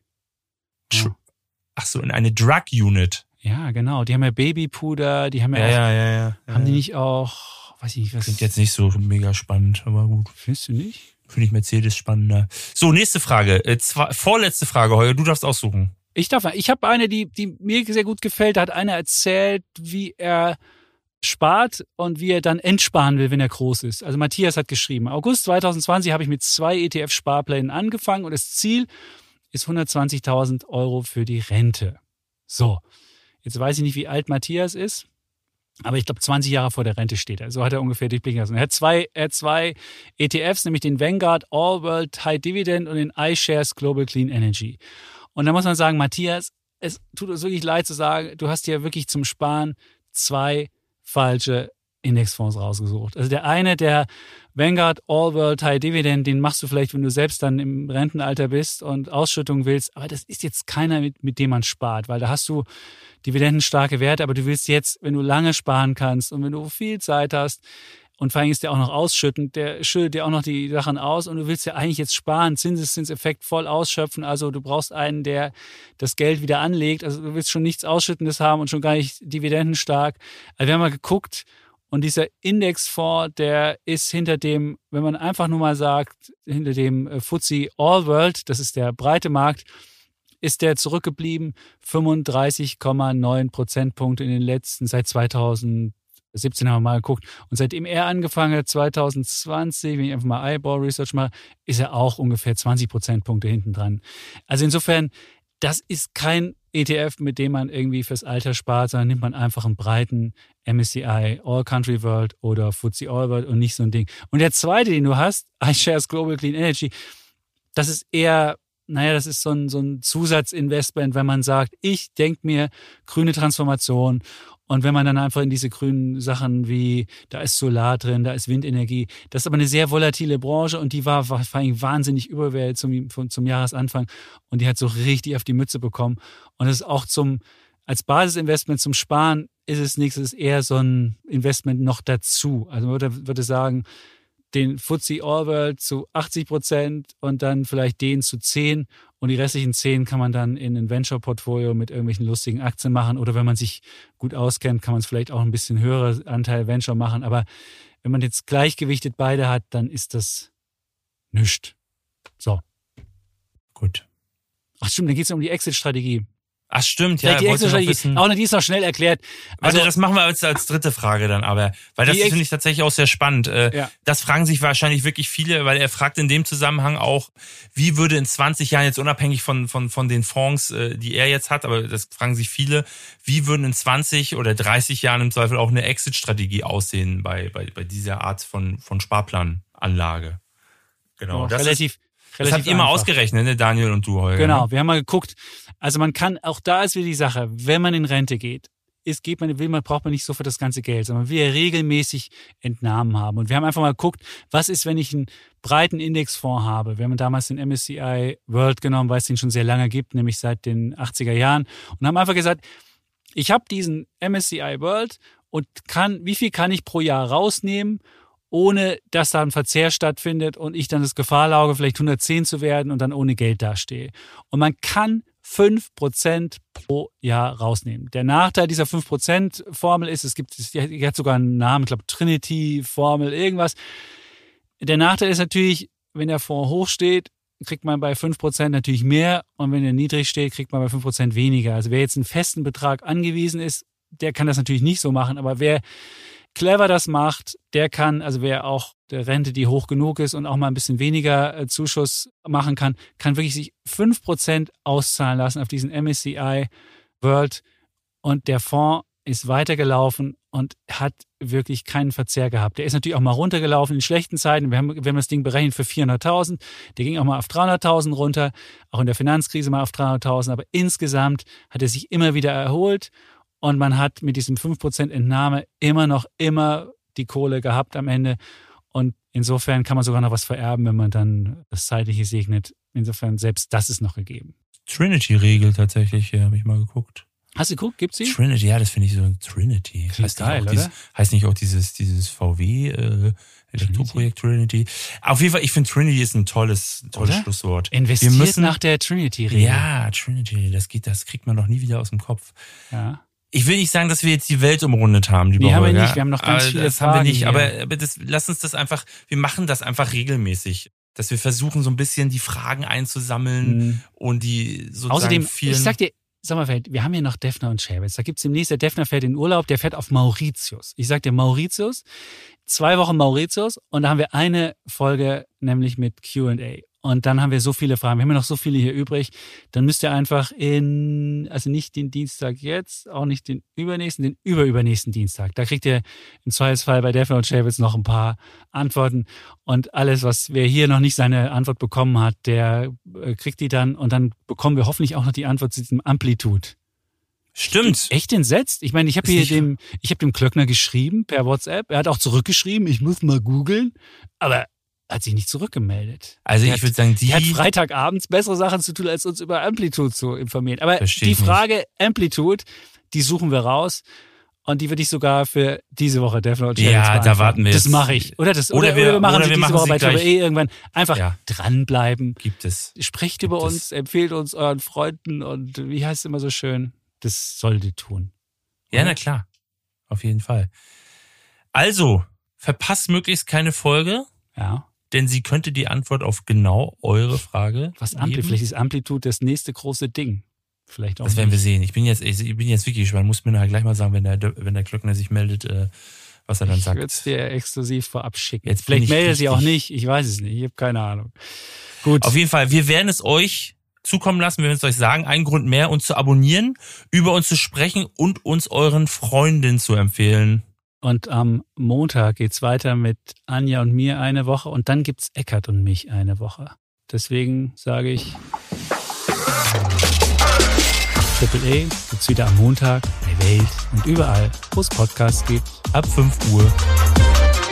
Ach so, in eine Drug Unit. Ja, genau. Die haben ja Babypuder, die haben ja auch. Haben die nicht auch, weiß ich nicht, was. Klingt jetzt nicht so mega spannend, aber gut. Findest du nicht? Finde ich Mercedes spannender. So, nächste Frage. Vorletzte Frage, Holger. Du darfst aussuchen. Ich habe eine, die mir sehr gut gefällt. Da hat einer erzählt, wie er spart und wie er dann entsparen will, wenn er groß ist. Also Matthias hat geschrieben, August 2020 habe ich mit 2 ETF-Sparplänen angefangen und das Ziel ist 120.000 € für die Rente. So, jetzt weiß ich nicht, wie alt Matthias ist, aber ich glaube 20 Jahre vor der Rente steht er. So hat er ungefähr durchblicken lassen. Er hat zwei ETFs, nämlich den Vanguard All World High Dividend und den iShares Global Clean Energy. Und da muss man sagen, Matthias, es tut uns wirklich leid zu sagen, du hast hier wirklich zum Sparen 2 falsche Indexfonds rausgesucht. Also der eine, der Vanguard All World High Dividend, den machst du vielleicht, wenn du selbst dann im Rentenalter bist und Ausschüttung willst, aber das ist jetzt keiner, mit dem man spart, weil da hast du dividendenstarke Werte, aber du willst jetzt, wenn du lange sparen kannst und wenn du viel Zeit hast und vor allem ist der auch noch ausschüttend, der schüttet dir auch noch die Sachen aus und du willst ja eigentlich jetzt sparen, Zinseszinseffekt voll ausschöpfen, also du brauchst einen, der das Geld wieder anlegt, also du willst schon nichts Ausschüttendes haben und schon gar nicht dividendenstark. Also wir haben mal geguckt, und dieser Indexfonds, der ist hinter dem, wenn man einfach nur mal sagt, hinter dem FTSE All World, das ist der breite Markt, ist der zurückgeblieben, 35,9 Prozentpunkte in den letzten, seit 2000, 17 haben wir mal geguckt. Und seitdem er angefangen hat, 2020, wenn ich einfach mal Eyeball Research mache, ist er auch ungefähr 20 Prozentpunkte hinten dran. Also insofern, das ist kein ETF, mit dem man irgendwie fürs Alter spart, sondern nimmt man einfach einen breiten MSCI All Country World oder FTSE All World und nicht so ein Ding. Und der zweite, den du hast, iShares Global Clean Energy, das ist eher, das ist so ein Zusatzinvestment, wenn man sagt, ich denke mir grüne Transformation. Und wenn man dann einfach in diese grünen Sachen wie, da ist Solar drin, da ist Windenergie, das ist aber eine sehr volatile Branche und die war vor allem wahnsinnig überwältigt zum Jahresanfang und die hat so richtig auf die Mütze bekommen. Und das ist auch als Basisinvestment zum Sparen ist es nichts, es ist eher so ein Investment noch dazu. Also man würde sagen, den FTSE All World zu 80% und dann vielleicht den zu 10% und die restlichen 10 kann man dann in ein Venture-Portfolio mit irgendwelchen lustigen Aktien machen oder wenn man sich gut auskennt, kann man es vielleicht auch ein bisschen höherer Anteil Venture machen, aber wenn man jetzt gleichgewichtet beide hat, dann ist das nichts. So. Gut. Ach stimmt, dann geht es um die Exit-Strategie. Ach stimmt, ja. Die Exit-Strategie, auch die ist noch schnell erklärt. Also das machen wir als dritte Frage dann aber, weil das finde ich tatsächlich auch sehr spannend. Ja. Das fragen sich wahrscheinlich wirklich viele, weil er fragt in dem Zusammenhang auch, wie würde in 20 Jahren, jetzt unabhängig von den Fonds, die er jetzt hat, aber das fragen sich viele, wie würden in 20 oder 30 Jahren im Zweifel auch eine Exit-Strategie aussehen bei dieser Art von Sparplananlage? Genau, das habt ihr mal ausgerechnet, ne, Daniel und du, Holger. Genau, wir haben mal geguckt. Also man kann, auch da ist wieder die Sache, wenn man in Rente geht, braucht man nicht sofort das ganze Geld, sondern man will ja regelmäßig Entnahmen haben. Und wir haben einfach mal geguckt, was ist, wenn ich einen breiten Indexfonds habe. Wir haben damals den MSCI World genommen, weil es den schon sehr lange gibt, nämlich seit den 80er Jahren. Und haben einfach gesagt, ich habe diesen MSCI World und wie viel kann ich pro Jahr rausnehmen, ohne dass da ein Verzehr stattfindet und ich dann das Gefahr laufe, vielleicht 110 zu werden und dann ohne Geld dastehe. Und man kann 5% pro Jahr rausnehmen. Der Nachteil dieser 5%-Formel ist, die hat sogar einen Namen, ich glaube Trinity-Formel, irgendwas. Der Nachteil ist natürlich, wenn der Fonds hoch steht, kriegt man bei 5% natürlich mehr und wenn er niedrig steht, kriegt man bei 5% weniger. Also wer jetzt einen festen Betrag angewiesen ist, der kann das natürlich nicht so machen, aber wer clever das macht, der kann, also wer auch der Rente, die hoch genug ist und auch mal ein bisschen weniger Zuschuss machen kann wirklich sich 5% auszahlen lassen auf diesen MSCI World und der Fonds ist weitergelaufen und hat wirklich keinen Verzehr gehabt. Der ist natürlich auch mal runtergelaufen in schlechten Zeiten. Wir haben das Ding berechnet für 400.000. Der ging auch mal auf 300.000 runter, auch in der Finanzkrise mal auf 300.000. Aber insgesamt hat er sich immer wieder erholt. Und man hat mit diesem 5% Entnahme immer die Kohle gehabt am Ende. Und insofern kann man sogar noch was vererben, wenn man dann das Zeitliche segnet. Insofern, selbst das ist noch gegeben. Trinity-Regel tatsächlich, habe ich mal geguckt. Hast du geguckt? Gibt's sie? Trinity, ja, das finde ich so Trinity. Heißt geil, oder? Heißt nicht auch dieses VW Elektroprojekt Trinity? Auf jeden Fall, ich finde Trinity ist ein tolles Schlusswort. Investiert nach der Trinity-Regel. Ja, Trinity, das kriegt man doch nie wieder aus dem Kopf. Ja. Ich will nicht sagen, dass wir jetzt die Welt umrundet haben, lieber Holger. Nee, haben wir nicht. Wir haben noch ganz viele das Fragen. Haben wir nicht. Hier. Aber lass uns das einfach, wir machen das einfach regelmäßig. Dass wir versuchen, so ein bisschen die Fragen einzusammeln und die sozusagen Außerdem, vielen... ich sag dir, Sommerfeld, wir haben hier noch Defner und Schäbitz. Da gibt's demnächst, der Defner fährt in Urlaub, der fährt auf Mauritius. Ich sag dir Mauritius, 2 Wochen Mauritius und da haben wir eine Folge, nämlich mit Q&A. Und dann haben wir so viele Fragen. Wir haben ja noch so viele hier übrig. Dann müsst ihr einfach also nicht den Dienstag jetzt, auch nicht den übernächsten, den überübernächsten Dienstag. Da kriegt ihr im Zweifelsfall bei Defner und Schäbitz noch ein paar Antworten. Und alles, wer hier noch nicht seine Antwort bekommen hat, der kriegt die dann. Und dann bekommen wir hoffentlich auch noch die Antwort zu diesem Amplitude. Stimmt. Echt entsetzt? Ich meine, ich habe dem Klöckner geschrieben per WhatsApp. Er hat auch zurückgeschrieben, ich muss mal googeln. Aber hat sich nicht zurückgemeldet. Also ich würde sagen, die hat Freitagabends bessere Sachen zu tun, als uns über Amplitude zu informieren. Aber die Frage Amplitude, die suchen wir raus und die würde ich sogar für diese Woche Defner und Schäbitz beantworten. Da warten wir. Das mache ich. Oder wir machen sie diese Woche bei Triple E irgendwann. Einfach dranbleiben. Gibt es. Sprecht über uns, empfehlt uns euren Freunden und wie heißt es immer so schön? Das solltet ihr tun. Ja, na klar. Auf jeden Fall. Also, verpasst möglichst keine Folge. Ja. Denn sie könnte die Antwort auf genau eure Frage vielleicht ist Amplitude das nächste große Ding. Vielleicht auch Das werden wir nicht. sehen. Ich bin jetzt wirklich gespannt. Muss mir halt gleich mal sagen, wenn der Klöckner sich meldet, was er dann Ich sagt. würde es dir exklusiv vorab schicken. Jetzt bin Vielleicht ich meldet er sich auch richtig- nicht. Ich weiß es nicht. Ich habe keine Ahnung. Gut. Auf jeden Fall, wir werden es euch zukommen lassen, wir werden es euch sagen. Ein Grund mehr, uns zu abonnieren, über uns zu sprechen und uns euren Freundinnen zu empfehlen. Und am Montag geht's weiter mit Anja und mir eine Woche und dann gibt's Eckart und mich eine Woche. Deswegen sage ich, Triple A gibt's wieder am Montag, bei Welt und überall, wo es Podcasts gibt. Ab 5 Uhr.